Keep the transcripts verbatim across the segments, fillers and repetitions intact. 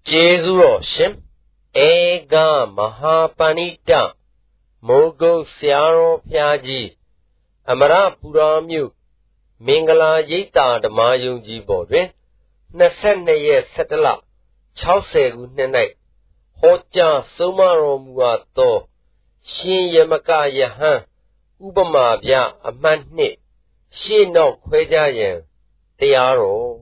Jezuro Shim Ega Mahapanita Mogo Siaro Piaji Amara Puramyu Mingala Yita the Mayunji Bodre Nasene Setala Chause Nenai Hoja Sumaro Muato Shin Yamaka Yahan Ubama Bia Amani She no Quejayan Tiaro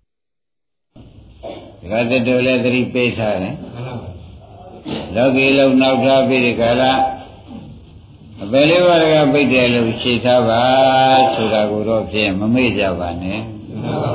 Gata Dole three Pesare Logi Love Nauta Pirikala Belivarga Pidel Chitava Sudaguro Pim Mamijavane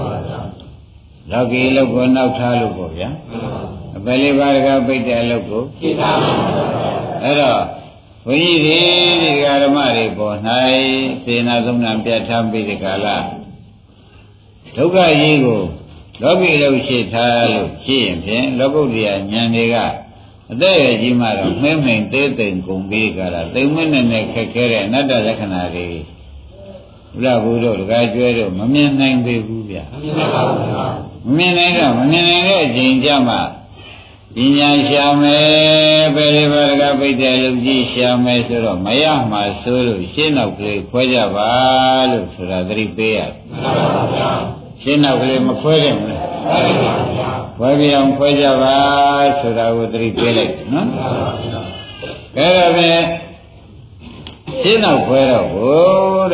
Logi Love Nauta Lugoya Belivarga Pidel Era we read Garamari Bonai, Senazum Piatam Pirikala Toga Yigo Logi Lochita, Chin, Logodia, Yandiga, there Jimara, Memming, Tating, Kumbigara, they win and they carry another lecanary. Labudo, Gajuero, Mamin nine Bebubia. Minera, Minera, Jinjama. Inya Shame, Belivarga Pidel, Shame, Suro, Mayama, Suru, Shino, Quajava, Suradri Bear. Shina will Maquarium. Why am Quajava, so that would repeat, no? Carave Shina Quero, good.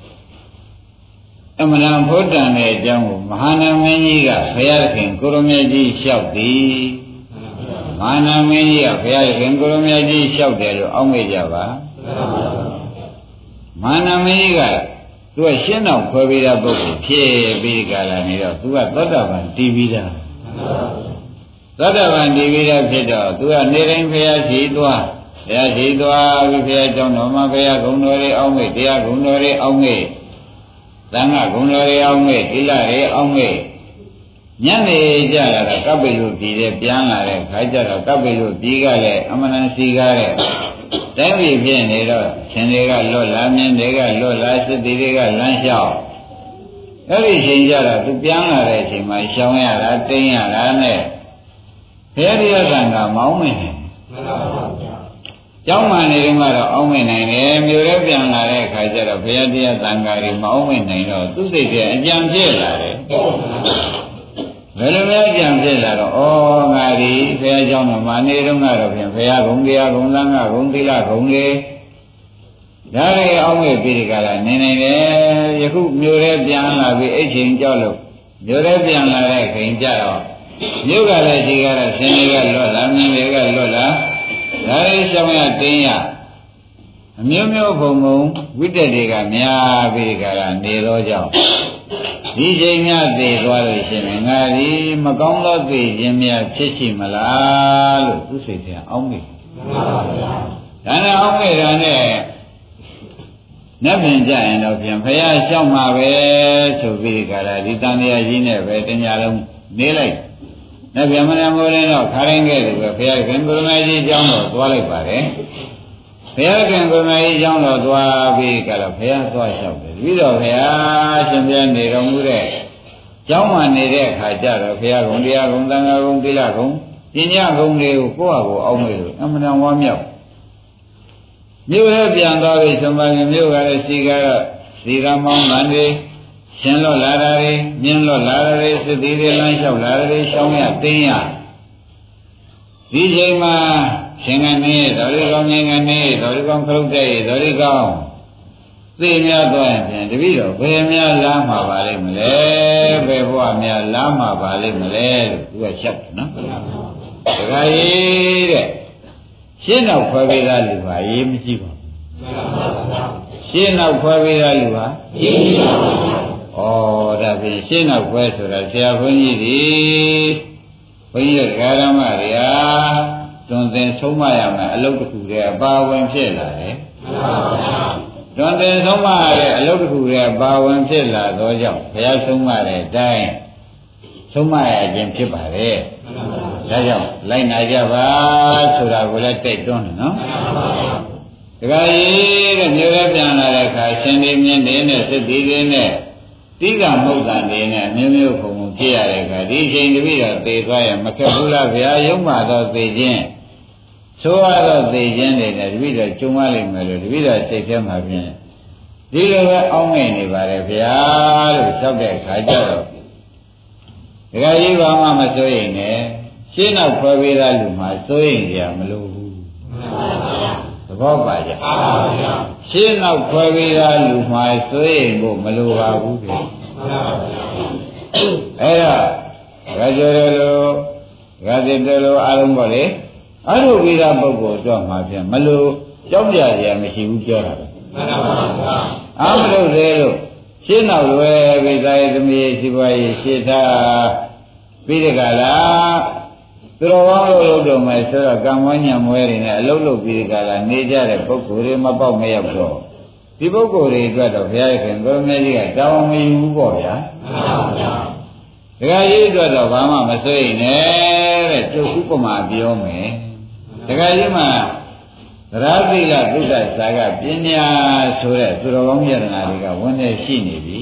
Amanam Putan, a young Mahana Maniga, Fayakin, Kurumeji Shouti. Mana Mania, Fayakin, Kurumeji Shouti, Omejava. Mana Maniga. To a shin of Pavida book, Che Bigala, to a Todavan Divida. Todavan Divida Pedo, to a Nering Pea Sidua, Pea Sidua, Pea Jonoma, Pea Gunori Ome, Pea Gunori Ome, Tanga Gunori Ome, Tilare Ome. Yane Jara, Kabilu, Pide, Piana, Kajara, Kabilu, Pigale, Amanan Sigare. Then we begin it up. Senega Lola, Mendega Lola, Sediga Lanshao. Every Jara to Piana, my Shawaya, Tina, Here Ranga, Maumi. Jama Nirima, Omen, and European Lare, Kajara, Piadia, Tangari, Maumi, and two days, and Jam Velamia Jamzela, oh, Mary, Fair John, Manirum, Fair Rungia, Runanga, Rundila, Rungi. Dari Ome Pirikala, Nene, Yaku, Murabian, Lavi, Aging Jolo, Murabian Lare, in Jaro. Nugala Sigara, Senegal Lola, Nega Lola, Dari Samia Tina. Mumio Pomo, with the Diga, Mia Pirikala, Niroja. D J Nya de Royal Ngari, Magonga de Jimia Chichi Malal, to say there, only. And only Rane Nebin Giant of Yampaya Shama, so big, Ritania Gine, Vetinalum, Daylight. Nebamana Molino, Karange, Fair Kangurumaji John, Twalipare. Fair Kangurumaji John, Dwa, big, Fair Twash. We don't have some Ramure. Jama Nere Hajar, Fair Rundia, Rundanga, Rundila, Inya Runde, Poa, Omu, Amana Wamio. You have Yandari, somebody new a cigar, Siramon Lande, Shenlo Larare, Minlo Larare, Sediri Lunch of Larare, Shomia Tina. D J Ma, Shingane, Dorigong Yangane, Dorigong Frude, Dorigong. Senior Doyan, the video, Pemia Lama Valley Malay, Bevoamia Lama Valley Malay, you are shut, no? Right. She now Pavila Liva, Yimjiva. She now Pavila Liva. Oh, that is she now question, I say, when you when you Garamaria, don't then so my I look to their bow and shell, don't they so much a look to their bow and shell, though, they are so much dying. So my agent Chipare. Like Najava, so I will let take on, no? The guy and European like I send him in the city in there. Tiga Mogan in a new from ဖြစ်ရတဲ့အခါဒီချိန်တပိတော့သေသွားရင်မခက်ဘူးလားဗျာယုံမှတော့သေခြင်းဆိုရတော့သေခြင်းတွေနဲ့တပိတော့ကျုံရလိမ့်မယ်လို့တပိတော့စိတ်ထဲမှာဖြင့်ဒီလိုပဲအောင်းငိမ့်နေပါတယ်ဗျာလို့လျှောက်တဲ့အခါကျတော့ဒကာကြီးဘာမှမစိုးရိမ်နဲ့ရှင်းတော့ခွဲပေးသားလူမှစိုးရိမ်ကြမလို့ဘူးသဘောပါကြရှင်းတော့ခွဲပေးသားလူမှစိုးရိမ်ဖို့မလိုပါဘူးတဲ့အဲ့တော့ဒကာကျော်တို့လိုဒကာသစ်တို့လိုအားလုံးပေါ့လေအရုပ်ဝိဒပုဂ္ဂိုလ်တော့မှဖြင့်မလို့ကြောက်ကြရမရှိဘူးပြောတာပဲမှန်ပါပါအားမလို့သေးလို့ရှင်းတော့လွယ်ပြီသာယသမီးရှိပွားရေးရှင်းထားပြီးတကလားသူတော်ကောင်းလို့လုပ်တော့မယ်ဆိုတော့ကံမွေးညံမွဲတွေနဲ့အလုပ်လုပ်ပြီးတကလားနေကြတဲ့ပုဂ္ဂိုလ်တွေမပေါက်မရောက်တော့ဒီပုဂ္ဂိုလ်တွေအတွက်တော့ဘုရားခင်ကိုရမေကြီးကတောင်းမယူဘူးပေါ့ဗျာမှန်ပါဗျာဒကာကြီးအတွက်တော့ဘာမှမစိုးရိမ်နဲ့တဲ့ကျုပ်ဥပမာပြောမယ်ဒကာကြီးမှသရတိကသုဒ္ဓစာကပညာဆိုတဲ့သူတော်ကောင်းယတနာတွေကဝင်နေရှိနေပြီ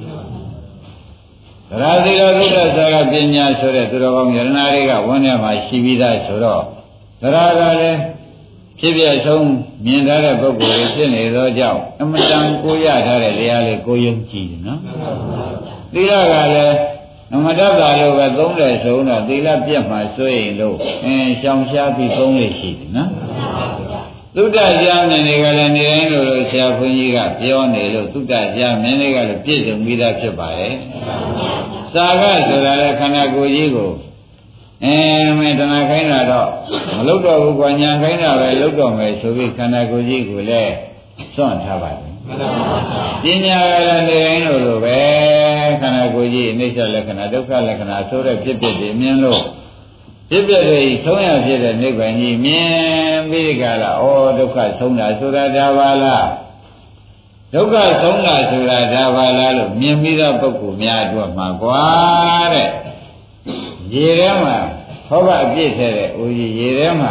သရတိကသုဒ္ဓစာကပညာဆိုတဲ့သူတော်ကောင်းယတနာတွေကဝင်နေမှာရှိပြီးသားဆိုတော့သရကလည်းဖြစ်ပြဆုံးမြင်ထားတဲ့ပုဂ္ဂိုလ်တွေဖြစ်နေသောကြောင့်အမတန်ကိုရထားတဲ့တရားလေးကိုယုံကြည်တယ်နော်သီလကလည်းနမတ္တတာလို့ပဲသုံးတယ်ဆိုတော့သီလပြတ်မှဆိုရင်လို့အင်းရှောင်ရှားပြီးသုံးလို့ရှိတယ်နော်သုတ္တကြားမြင်တွေကလည်းနေတိုင်းလို့လို့ဆရာဘုန်းကြီးကပြောနေလို့သုတ္တကြားမြင်တွေကလည်းပြည့်စုံပြီးသားဖြစ်ပါတယ်သာကဆိုတာလည်းခန္ဓာကိုယ်ကြီးကိုအဲမင်းတဏှာခိုင်းတာတော့မလုတော့ဘူးကွာညာခိုင်းတာပဲလုတော့မယ်ဆိုပြီးခန္ဓာကိုယ်ကြီးကိုလည်းစွန့်ထားပါတယ်ပညာကလည်းနေတိုင်းလို့လို့ပဲခန္ဓာကိုယ်ကြီးအိဋ္ဌလက္ခဏာဒုက္ခလက္ခဏာဆိုတဲ့ဖြစ်ဖြစ်တွေမြင်လို့ဖြစ်ဖြစ်တွေဆုံးရဖြစ်တဲ့နိဗ္ဗာန်ကြီးမြင်ပြီးကြလားဩဒုက္ခဆုံးတာဆိုတာဒါပါလားဒုက္ခဆုံးတာဆိုတာဒါပါလားလို့မြင်ပြီးတော့ပုဂ္ဂိုလ်များအတွက်မှာကွာတဲ့ရေထဲမှာဟောဘအပြည့်ထဲတဲ့ဦးကြီးရေထဲမှာ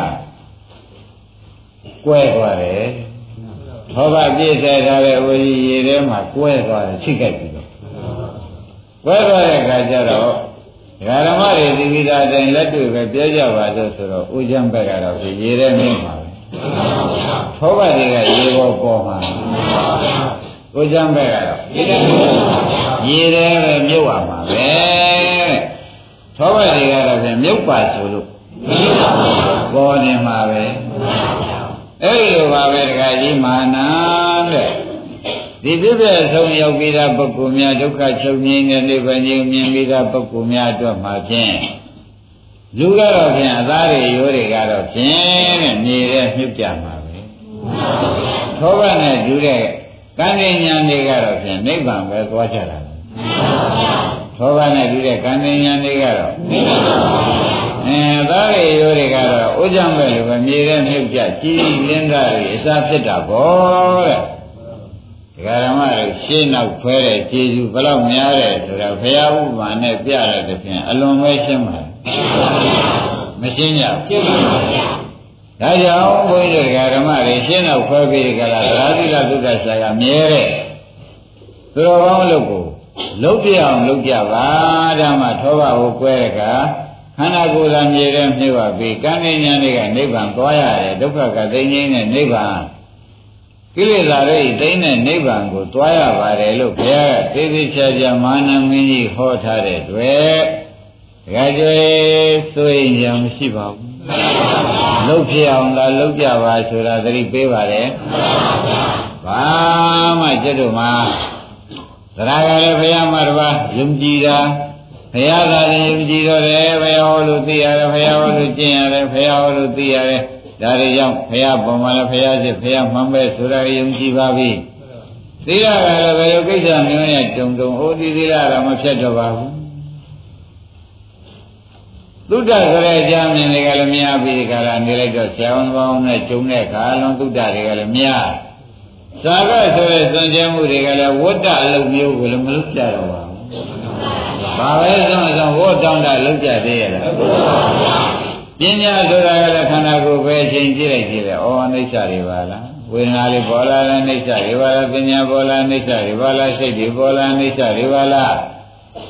ကွဲသွားတယ်ဟောဘပြည့်ထဲထားတဲ့ဦးကြီးရေထဲမှာကွဲသွားတယ်ချိကြိုက်ပြီးတော့ကွဲသွားတဲ့အခါကျတော့ဓမ္မတွေဒီကိစ္စတိုင်းလက်တွေ့ပဲပြောကြပါလို့ဆိုတော့ဥကျမ်းဘက်ကတော့ဒီရေထဲမြင့်ပါပဲဟောဘတွေကရေပေါ်ပေါ်မှာဥကျမ်းဘက်ကတော့ရေထဲပဲမြုပ်ရမှာပဲသောဘတွေကတော့ဖြင့်မြုပ်ပါဆိုလို့ပေါ်နေမှာပဲအဲ့ဒီလိုပါပဲတခါကြီးမာနတဲ့ဒီပြည့်ပြည့်ဆုံးရောက်ပြီးသားပုဂ္ဂိုလ်များဒုက္ခချုပ်ငြိမ်းတဲ့နိဗ္ဗာန်ကြီးမြင်ပြီးသားပုဂ္ဂိုလ်များအတွက်မှာဖြင့်လူကတော့ဖြင့်အသားတွေရိုးတွေကတော့ဖြင့်တဲ့နေတဲ့မြုပ်ကြမှာပဲသောဘနဲ့တူတဲ့ကံဉာဏ်တွေကတော့ဖြင့်နိဗ္ဗာန်ပဲသွားကြတာသောဘနဲ့တူတဲ့ကံဉာဏ်တွေကတော့အဲသားတွေရိုးတွေကတော့ဥကြံပဲလို့ပဲမြေထဲမြုပ်ကြကြည်လင်းတာတွေအစားဖြစ်တာပေါ့တဲ့ဒကာဓမ္မတို့ရှင်းနောက်ဖွဲတဲ့ကျေစုဘယ်လောက်များတယ်ဆိုတော့ဘုရားဥပမာနဲ့ပြရတဲ့ဖြင့်အလွန်ပဲရှင်းပါမရှင်းကြရှင်းပါဗျာဒါကြောင့်ဘုန်းကြီးတို့ဒကာဓမ္မတွေရှင်းနောက်ဖွဲပြီးကြလားသရတိလသုဒ္ဓဆရာကမြဲတဲ့သူတော်ကောင်းလုပ်ကိုလုပ်ပြအောင်လုပ်ကြပါဓမ္မထောဘကိုကွဲတဲ့ကခန္ဓာကိုယ်သာမြေထဲမြုပ်ပါပြီကံဉာဏ်တွေကနိဗ္ဗာန်သွားရတယ်ဒုက္ခကသိငြိမ်းတဲ့နိဗ္ဗာန်ကိလေသာတွေသိတဲ့နိဗ္ဗာန်ကိုသွားရပါတယ်လို့ဘုရားကသေသေးချာချာမာနမင်းကြီးဟောထားတဲ့တွေ့တခါကျွေးဆိုရင်ရမရှိပါဘူးလှုပ်ဖြစ်အောင်သာလှုပ်ကြပါဆိုတာသတိပေးပါတယ်ဘာမှကျွတ်တို့မှာသရကလည်းဘုရားမှာတပါးယုံကြည်တာဘုရားသာယုံကြည်တော့တယ်ဘုရားဟောလို့သိရတယ်ဘုရားဟောလို့ကျင့်ရတယ်ဘုရားဟောလို့သိရတယ်ဒါတွေကြောင့်ဘုရားပေါ်မှာလည်းဘုရားစစ်ဘုရားမှန်ပဲဆိုတာယုံကြည်ပါပြီသီလကလည်းဘယ်လိုကိစ္စမျိုးနဲ့တုံတုံဟိုဒီသီလကမဖြတ်တော့ပါဘူးသုဒ္ဓဆိုတဲ့အကြောင်းမြင်တွေကလည်းများပြီးကြလားနေလိုက်တော့ဆရာဝန်ပေါင်းနဲ့ကျုံတဲ့ခါလုံးသုဒ္ဓတွေကလည်းများသာကဆိုတဲ့စွန့်ကြဲမှုတွေကလည်းဝတ္တအလုပ်မျိုးကိုလည်းမလုပ်ကြတော့ပါဘူးဘာပဲဆုံးဆုံးဝတ်တောင်းတာလုပ်ကြသေးရလားပညာဆိုတာကလည်းခန္ဓာကိုယ်ပဲအချိန်ကြည့်လိုက်ကြည့်တယ်ဩအနိစ္စတွေပါလားဝေဒနာလေးပေါ်လာတဲ့အိဋ္ဌတွေပါလားပညာပေါ်လာအိဋ္ဌတွေပါလားစိတ်တွေပေါ်လာအိဋ္ဌတွေပါလား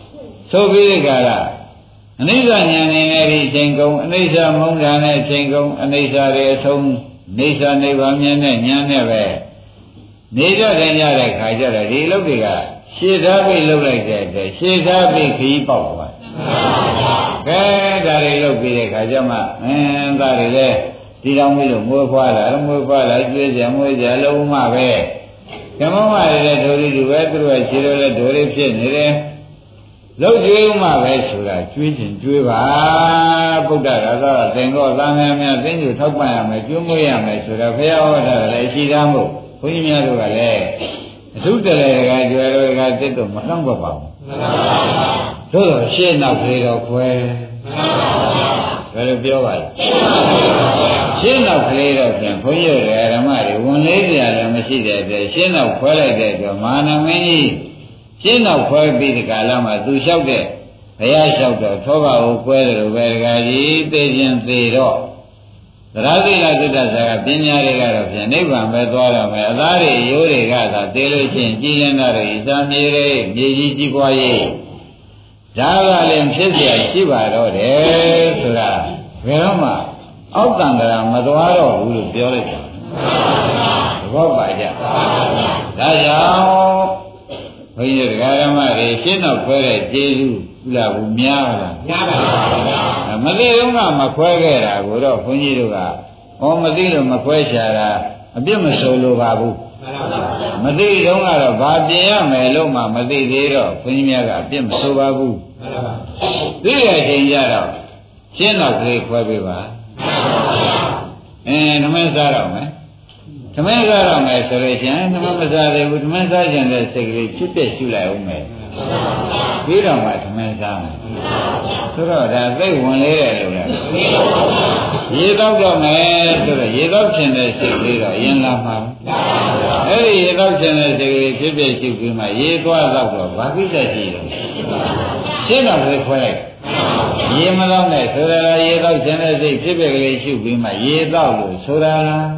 သို့ပြီးကြလားအနိစ္စဉာဏ်နဲ့ဒီအချိန်ကုန်အနိစ္စမုန်းတာနဲ့အချိန်ကုန်အနိစ္စရဲ့အဆုံးနေစာနိဗ္ဗာန်မြင်တဲ့ဉာဏ်နဲ့ပဲနေကြတယ်ကြတဲ့ခါကျတော့ဒီလုပ်တွေကရှေ့သားပြီးလှုပ်လိုက်တဲ့အတွက်ရှေ့သားပြီးခရီးပေါက်သွားတယ်ကဲဒါတွေလှုပ်ပြီးတဲ့ခါကျမှအင်းသားတွေလည်းဒီတော်မီးလို့မွေးဖွားလာတော့မွေးဖွားလာကျွေးကြမွေးကြလုံးမပဲဓမ္မမတွေလည်းဒိုရီတူပဲသူတို့ကခြေတော်လည်းဒိုရီဖြစ်နေတယ်လှုပ်ကျွေးမှပဲဆိုတာကျွေးခြင်းကျွေးပါဗုဒ္ဓရာသောသင်္ကောသာမဏေများသိဉ္ဇူထောက်ပံ့ရမယ်ကျွေးမွေးရမယ်ဆိုတာဘုရားဟောတာလည်းရှိသားမို့ဘုန်းကြီးများတို့ကလည်းအထုတလေကကျွယ်တော်ကတစ်တော့မနှောင့်ပါဘူးသို့တော့ရှင်းနောက်ကလေးတော့ခွဲဘယ်လိုပြောပါလဲရှင်းနောက်ကလေးတော့ပြန်ဘုန်းကြီးရဲ့ဓမ္မတွေဝန်လေးကြလည်းမရှိတဲ့အတွက်ရှင်းနောက်ခွဲလိုက်တဲ့အတွက်မာနမင်းကြီးရှင်းနောက်ခွဲပြီးဒီကာလမှာသူလျှောက်တဲ့ဘုရားလျှောက်တော့သောကကိုခွဲတယ်လို့ပဲဒကာကြီးသိခြင်းသိတော့သရသိလသုတ္တဆာကပညာတွေကတော့ပြန်နိဗ္ဗာန်ပဲသွားတော့မယ်အသားတွေရိုးတွေကသာသိလို့ချင်းကြည်လင်တာတွေအစာမြေတွေမြေကြီးကြီးပွားရေးဒါကလည်းဖြစ်เสียရှိပါတော့တယ်ဆိုတာဘယ်တော့မှအောက်တန်ကရာမသွားတော့ဘူးလို့ပြောလိုက်တာသဘောပါကြဒါကြောင့်ဘုန်းကြီးတရားဓမ္မတွေရှင်းတော့ခွဲတဲ့ကျေးဇူးကုလားဘူးများလားများပါပါမသိတော့ကမခွဲခဲ့တာကိုတော့ဘုန်းကြီးတို့ကဟောမသိလို့မခွဲချတာအပြစ်မဆိုလိုပါဘူးမသိတော့ကတော့ဘာပြင်ရမယ်လို့မှမသိသေးတော့ဘုန်းကြီးများကအပြစ်မဆိုပါဘူးသိတဲ့အချိန်ကျတော့ရှင်းတော့ခေခွဲပေးပါအင်းဓမ္မစားတော့မယ်ဓမ္မစားတော့မယ်ဆိုလို့ရှိရင်ဓမ္မမစားသေးဘူးဓမ္မစားခြင်းတဲ့စိတ်ကလေးဖြစ်ပြရှုလိုက်အောင်မယ်ပြီးတော့မှဓမ္မစားမယ်ဆိုတော့ဒါသိဝင်လေးတယ်လို့လည်းရေတော့တော့မယ်ဆိုတော့ရေတော့ခြင်းတဲ့စိတ်ကလေးတော့အရင်လာမှာအဲ့ဒီရေတော့ခြင်းတဲ့စိတ်ကလေးဖြစ်ပြရှုပြီးမှရေသွားတော့တော့ဘာကိစ္စရှိတယ်ရှင်းတော့ပဲခွဲလိုက်ရေမတော့နဲ့ဆိုတာရေတော့ခြင်းတဲ့စိတ်ဖြစ်ပြကလေးရှုပြီးမှရေတော့လို့ဆိုတာလား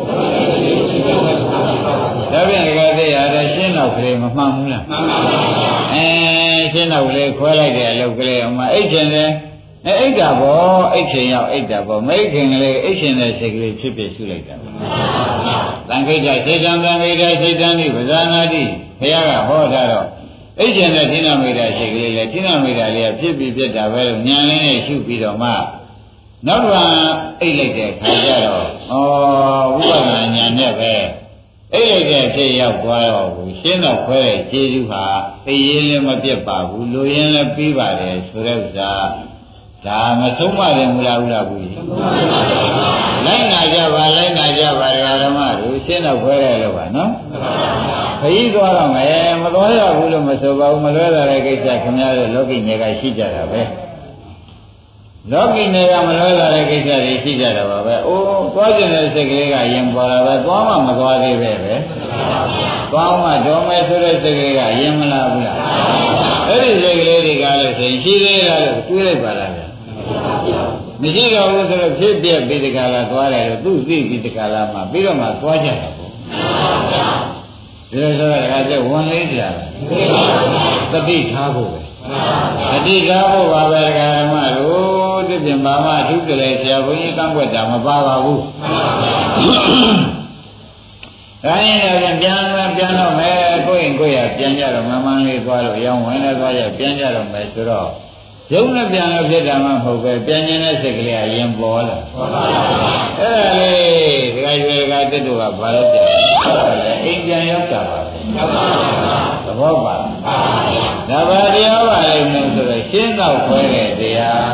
ဒါပြန်ကြတဲ့ရတယ်ရှင်းတော့ကလေးမမှန်ဘူးလားမှန်ပါပါအဲရှင်းတော့ကလေးခွဲလိုက်တဲ့အလုပ်ကလေးအမအိတ်ချင်တယ်အဲအိတ်တာပေါ့အိတ်ချင်ရောက်အိတ်တာပေါ့မအိတ်ခင်ကလေးအိတ်ချင်တဲ့စိတ်ကလေးဖြစ်ဖြစ်ရှုလိုက်တာသံခိတ္တစေတံသံခိတ္တစေတံဒီပဇာနာတိဘုရားကဟောထားတော့အိတ်ချင်တဲ့ဌိနမိတ်တာစိတ်ကလေးလေဌိနမိတ်တာလေးကဖြစ်ပြီးဖြစ်တာပဲလို့ဉာဏ်လေးနဲ့ရှုပြီးတော့မှနောက်ကအိတ်လိုက်တဲ့ခါကျတော့ဩဝိပဿနာဉာဏ်နဲ့ပဲအိတ်လိုက်တဲ့ဖြစ်ရောက်သွားတော့ဘူးရှင်းတော့ခွဲတဲ့ခြေစုဟာသိရင်လည်းမပြတ်ပါဘူးလူရင်လည်းပြီးပါတယ်ဆိုတဲ့ဥစ္စာဒါမဆုံးမတယ်မလားဘူးလားဘူးလိုက်နာကြပါလိုက်နာကြပါဓမ္မတို့ရှင်းတော့ခွဲတယ်လို့ပါနော်ခရီးသွားတော့မယ်မသွားရဘူးလို့မဆိုပါဘူးမလွဲတာတဲ့ကိစ္စခင်ဗျားတို့လောကီမြေကရှိကြတာပဲလောကီနယ်ကမလွဲလာတဲ့ကိစ္စတွေရှိကြတာပါပဲ။အိုးသွားကျင်တဲ့စိတ်ကလေးကရင်ပေါ်လာပဲသွားမှမသွားသေးပဲပဲ။သွားမှတော်မယ်ဆိုတဲ့စိတ်ကလေးကရင်မလာဘူးလား။အဲ့ဒီစိတ်ကလေးတွေကလည်းဆိုရင်ရှိသေးလားလို့တွေးလိုက်ပါလားဗျာ။မရှိတော့ဘူးဆိုတော့ဖြစ်ပြပြီးတကလားသွားတယ်လို့သူ့သိပြီးတကလားမှပြီးတော့မှသွားကြတာပေါ့။ဒီလိုဆိုတော့အခါကျဝန်လေးကြလား။တတိထားဖို့ပဲ။တတိထားဖို့ပါပဲဓမ္မတို့ဒီပြင်ဘာမှအထုတလေဆရာဘုန်းကြီးကန့်ကွက်တာမပါပါဘူး။ဒါရင်လည်းပြန်ပြန်တော့မယ်ကိုယ့်ရင်ကိုယ့်ရပြန်ကြတော့မမှန်လေးသွားလို့ရောင်းဝင်လည်းသွားရပြန်ကြတော့မယ်ဆိုတော့ရုပ်နဲ့ပြန်လို့ဖြစ်တာမှမဟုတ်ပဲပြန်ကျင်တဲ့စိတ်ကလေးကရင်ပေါ်လာ။ဟုတ်ပါဘူး။အဲ့ဒါလေးဒီကရွေကတက်တို့ကဘာလို့ပြန်လဲအိမ်ပြန်ရောက်တာပါပဲ။ဟုတ်ပါဘူး။သဘောပါလား။ဒါပါတရားပါလိမ့်မယ်ဆိုတော့ရှင်းတော့ခွဲတဲ့တရား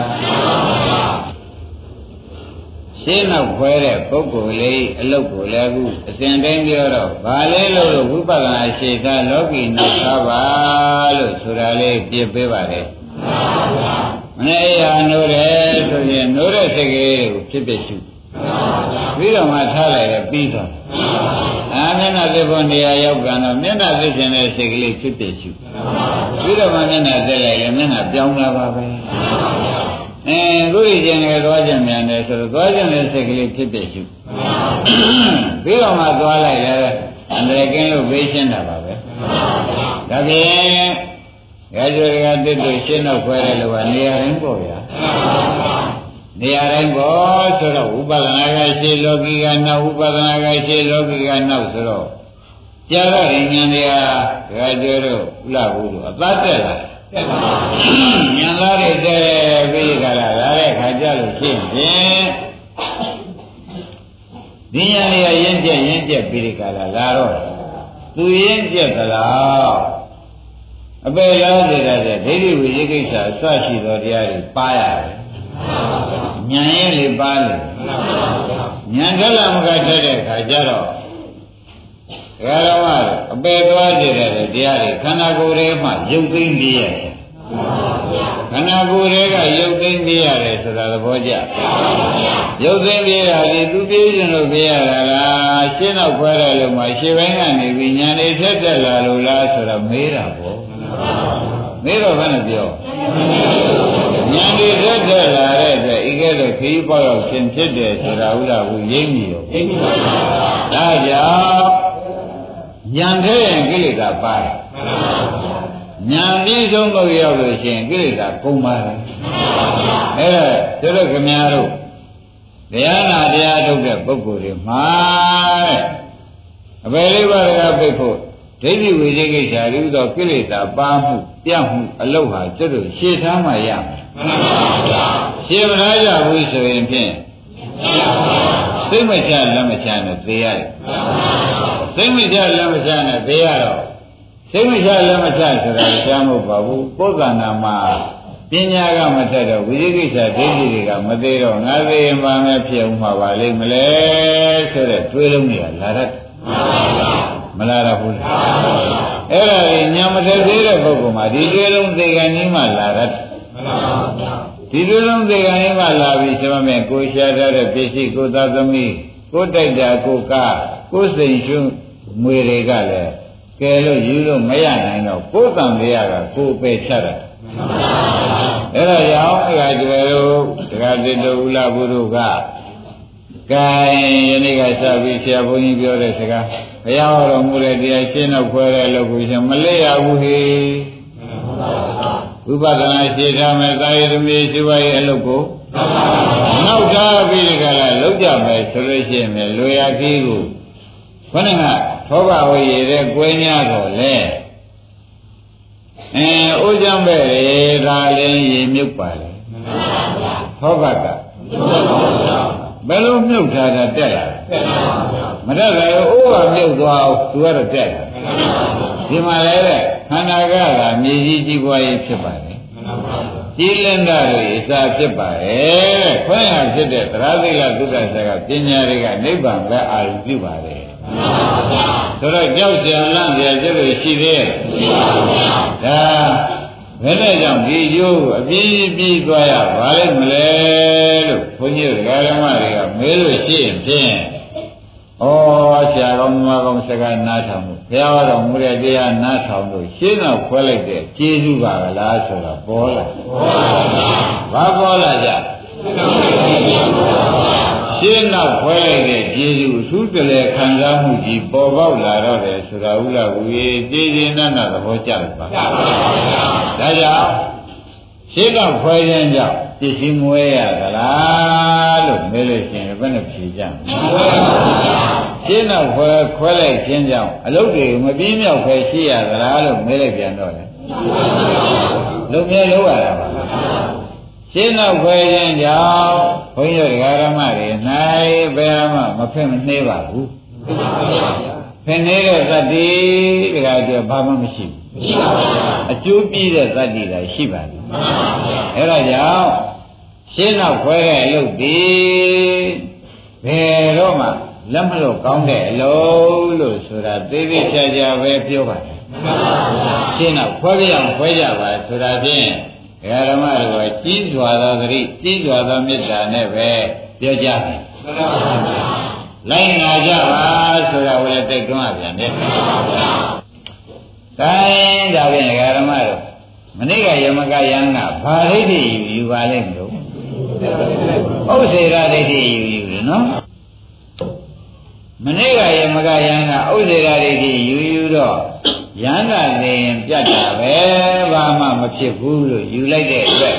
ရှင်းတော့ခွဲတဲ့ပုဂ္ဂိုလ်လေးအလုတ်ကိုလည်းအခုအစဉ်တိုင်းပြောတော့ဗာလေးလို့ဝိပဿနာရှေ့သားလောကီနောက်သားပါလို့ဆိုတာလေးပြပေးပါလေမနေ့ရနိုးတယ်ဆိုရင်နိုးတဲ့စိတ်ကလေးကိုဖြစ်ဖြစ်ရှုပြီးတော့မှထားလိုက်ရပြီးတော့အာမျက်နှာသစ်ပေါ်နေရာရောက်ပြန်တော့မျက်နှာသစ်ခြင်းတဲ့စိတ်ကလေးဖြစ်ဖြစ်ရှုပြီးတော့မှမျက်နှာသစ်လိုက်ရင်မျက်နှာပြောင်းလာပါပဲအဲကိုယ်ကြီးကျင်ငယ်သွားခြင်းမြန်တယ်ဆိုတော့သွားခြင်းတဲ့စိတ်ကလေးဖြစ်ဖြစ်ရှုပြီးတော့မှသွားလိုက်ရဲအန္တရာယ်ကင်းလို့ဘေးရှင်းတာပါပဲဒါဖြင့်ရာဇဝကတစ်တို့ရှင်းတော့ခွဲတယ်လို့ကနေရာတိုင်းပေါ့ဗျာနေရာတိုင်းပေါ့ဆိုတော့ဥပဒနာကရှင်းလောကီကနောက်ဥပဒနာကရှင်းလောကီကနောက်ဆိုတော့ကြာတော့ဉာဏ်တွေကရာဇဝတို့ဥလာဘူးတို့အသက်တက်လာတက်ပါဘူးဉာဏ်သားတွေတက်ပြီးကြလာတဲ့ခါကြလို့ရှင်းဖြင့်ဒီဉာဏ်တွေကရင်းကျက်ရင်းကျက်ပြီးကြလာလာတော့သူရင်းကျက်သလားအပေလားတဲ့တဲ့ဒိဋ္ဌိဝိသေကိစ္စအစရှိသောတရားတွေပါရတယ်ဉာဏ်ရဲ့လေပါလေဉာဏ်ထက်လာမကတတ်တဲ့ခါကျတော့ဘယ်တော့မှအပေသွားကြတဲ့တရားတွေခန္ဓာကိုယ်ထဲမှာရုပ်သိမ်းပြရတယ်ခန္ဓာကိုယ်တွေကရုပ်သိမ်းပြရတယ်ဆိုတာသဘောကျရုပ်သိမ်းပြရလေသူပြေးကျင်လို့ပြရတာလားရှင်းတော့ခွဲတယ်လို့မှရှင်းပိုင်းကနေပြီးဉာဏ်တွေထက်တက်လာလို့လားဆိုတော့မေးတာပေါ့မေးတော့ဘယ်နဲ့ပြောဉာဏ်တွေထက်တက်လာတဲ့အတွက်ဤကဲ့သို့ခရီးပေါက်ရှင်ဖြစ်တယ်ဆိုတာဥလားဘူးရိပ်မိရောရိပ်မိပါဘူးဒါကြောင့်ဉာဏ်ထဲရင်ကိလေသာပါတယ်ဉာဏ်ပြီးဆုံးလို့ရောက်လို့ရှိရင်ကိလေသာကုန်ပါတယ်အဲ့ဒါတို့တို့ခင်ဗျားတို့တရားနာတရားထုတ်တဲ့ပုဂ္ဂိုလ်တွေမှာအပေလေးပါးကပြိဖို့ဒိဋ္ဌိဝိသေကိစ္စရူသောကိလေသာပါမှုပြတ်မှုအလုတ်ဟာကျွတ်တို့ရှေ့ထားမှရမယ်မှန်ပါဗျာရှေ့မထားကြဘူးဆိုရင်ဖြင့်သိမချလက်မချနဲ့သိရတယ်သိမချလက်မချနဲ့သိရတော့သိမချလက်မချဆိုတာရှားမဟုတ်ပါဘူးပုဂ္ဂန္နာမှာပညာကမထက်တော့ဝိသေကိစ္စဒိဋ္ဌိတွေကမသေးတော့ငါသိရင်ပါမယ်ဖြစ်ဦးမှာပါလိမ့်မလဲဆိုတဲ့တွေးလုံးတွေကလာတတ်မလာတော့ဘူးအဲ့ဒါကြီးညာမထက်သေးတဲ့ပုဂ္ဂိုလ်မှာဒီတွေးလုံးသေကံကြီးမှလာတတ်ဒီတွေးလုံးသေကံကြီးမှလာပြီးဆိုမှကိုရှားထားတဲ့ပစ္စည်းကိုသာသမီးကိုတိုက်တာကိုကကိုစိန်ရှုငွေတွေကလည်းကဲလို့ယူလို့မရနိုင်တော့ကိုယ်တန်တရားကကိုယ်ပဲချတာအဲ့ဒါကြောင့်အဲ့ဒါကျွယ်တို့တရားတိတုဥလာဘုရုကကဲယနေ့ကစပြီးဆရာဘုန်းကြီးပြောတဲ့စကားဘုရားဟောတော်မူတဲ့တရားရှင်းတော့ခွဲတဲ့လို့ကိုရှင်မလက်ရဘူးဟေဥပဒနာရှင်းထားမယ်သာယသမီးရှိပါရဲ့အလုပ်ကိုနောက်ထားပြီးကြလားလောက်ကြမယ်ဆိုလို့ရှိရင်လွေရခီးကိုခொနကသောဘဝရည်တဲ့ကွဲညာတော့လေအဲဥကြံပဲဒါလည်းရေမြုပ်ပါလေသောဘကဘယ်လိုမြုပ်ထားတာတက်လာမတက်တယ်အိုးကမြုပ်သွားအောင်သူကတော့တက်လာဒီမှာလည်းတဲ့ခန္ဓာကကမြေကြီးကြီးပွားရေးဖြစ်ပါလေကြီးလင်းတာတွေအစာဖြစ်ပါရဲ့တဲ့ခွင့်ရဖြစ်တဲ့သရသိလသုဒ္ဓဆရာကပညာတွေကနိဗ္ဗာန်ပဲအာရုံပြုပါလေဆိုတော့ကြောက်ကြလန့်ကြကျလို့ရှိသေးရဲ့ရှိပါဘူးဒါဘယ်နဲ့ကြောင့်ဒီကျိုးအပြည့်ပြည့်သွားရပါလိမ့်မလဲလို့ဘုန်းကြီးဓမ္မတွေကမေးလို့ရှိရင်ဖြင့်ဩဆရာကောင်းမကောင်းစကားနားထောင်လို့ဘုရားတော်မူတဲ့တရားနားထောင်လို့ရှင်းတော့ခွဲလိုက်တဲ့ကျေးဇူးပါကလားဆိုတာပေါ်လာဘာပေါ်လာကြရှင်းတော့ခွဲလိုက်တဲ့ကျေးဇူးအထူးတလဲခံစားမှုကြီးပေါ်ပေါက်လာတော့တယ်ဆိုတာဥလားဝေကျေးဇူးနဲ့သဘောကျတယ်ပါဒါကြောင့်ရှင်းတော့ခွဲခြင်းကြောင့်ပစ္စည်းမွေးရသလားလို့မေးလို့ရှိရင်ဘယ်နဲ့ဖြေကြမလဲရှင်းတော့ခွဲခွဲလိုက်ခြင်းကြောင့်အလုပ်တွေမပြင်းမြောက်ခဲရှိရသလားလို့မေးလိုက်ပြန်တော့လေလုံမြဲလို့ရတာပါရှင်းတော့ခွဲခြင်းကြောင့်ဘုန်းကြီးတို့ဓမ္မတွေနိုင်ဘယ်မှမဖင်မနှေးပါဘူးဖင်နေတဲ့သတ္တိတခါကျဘာမှမရှိဘူးမရှိပါဘူးအကျိုးပြည့်တဲ့သတ္တိကရှိပါတယ်အဲ့ဒါကြောင့်ရှင်းတော့ခွဲတဲ့အလုပ်ဒီဘယ်တော့မှလက်မလို့ကောင်းတဲ့အလုပ်လို့ဆိုတာသေးသေးချာချာပဲပြောပါတယ်ရှင်းတော့ခွဲပြအောင်ခွဲကြပါဆိုတာဖြင့်ဓမ္မတို့ကကြီးစွာသောသတိကြီးစွာသောမေတ္တာနဲ့ပဲပြောကြတယ်လိုက်နာကြပါဆိုတာကိုလည်းတိုက်တွန်းရပြန်တယ်တိုင်းဒါဖြင့်ဓမ္မတို့မနေ့ကယမကယံကဘာဒိဋ္ဌိယူပါလိမ့်မလို့ဥစ္စေရဒိဋ္ဌိယူယူနော်ဒါဖြင့်ဓမ္မတို့ယနေ့ကယမကယံကဘာဒိဋ္ဌိယူယူလဲဆိုတော့ဥစ္စေရဒိဋ္ဌိယူယူတယ်နော်ဒါဖြင့်ဓမ္မတို့မနေ့ကယမကယံကဥစ္စေရာတွေကြီးယူယူတော့ယန္တာသိရင်ပြတ်တာပဲဘာမှမဖြစ်ဘူးလို့ယူလိုက်တဲ့အတွက်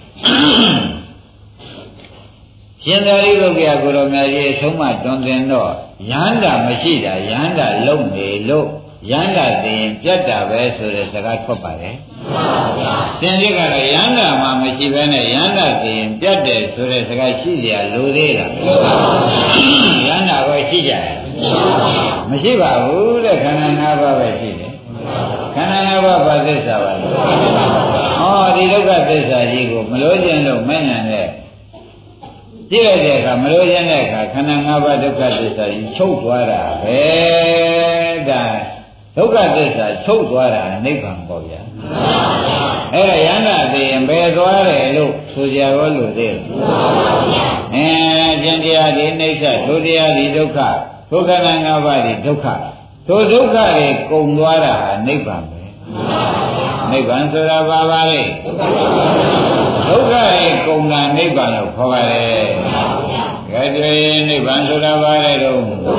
ရှင်သာရိပုတ္တရာကိုယ်တော်မြတ်ကြီးအဆုံးမတွင်တင်တော့ယန္တာမရှိတာယန္တာလုံးနေလို့ယန္တာသိရင်ပြတ်တာပဲဆိုတဲ့စကားထွက်ပါတယ်မှန်ပါဗျာသင်္ကြန်ကတော့ယန္တာမှမရှိဘဲနဲ့ယန္တာသိရင်ပြတ်တယ်ဆိုတဲ့စကားရှိကြလိုသေးလားမှန်ပါဗျာယန္တာကိုရှိကြတယ်မရှိပါဘူးတဲ့ခန္ဓာ၅ပါးပဲရှိတယ်ခန္ဓာ၅ပါးဘာသစ္စာပါလဲဟောဒီဒုက္ခသစ္စာကြီးကိုမလို့ခြင်းလို့မဉဏ်နဲ့ကြည့်လိုက်တဲ့အခါမလို့ခြင်းတဲ့အခါခန္ဓာ၅ပါးဒုက္ခသစ္စာကြီးချုပ်သွားတာပဲဒါဒုက္ခသစ္စာချုပ်သွားတာနိဗ္ဗာန်ပေါ့ဗျာအဲ့ဒါယန္တာသိရင်ဘယ်သွားတယ်လို့ဆိုကြရောလို့သေးတယ်အဲကျင့်တရားဒီနိစ္စဒုတရားဒီဒုက္ခဒုက္ခနာ၅ပါးဒီဒုက္ခဒုဒုက္ခတွေကုန်သွားတာဟာနိဗ္ဗာန်ပဲနိဗ္ဗာန်ဆိုတာဘာပါလဲဒုက္ခတွေကုန်တာနိဗ္ဗာန်လို့ခေါ်ပါတယ်ကဲတွေ့နိဗ္ဗာန်ဆိုတာဘာလဲတော့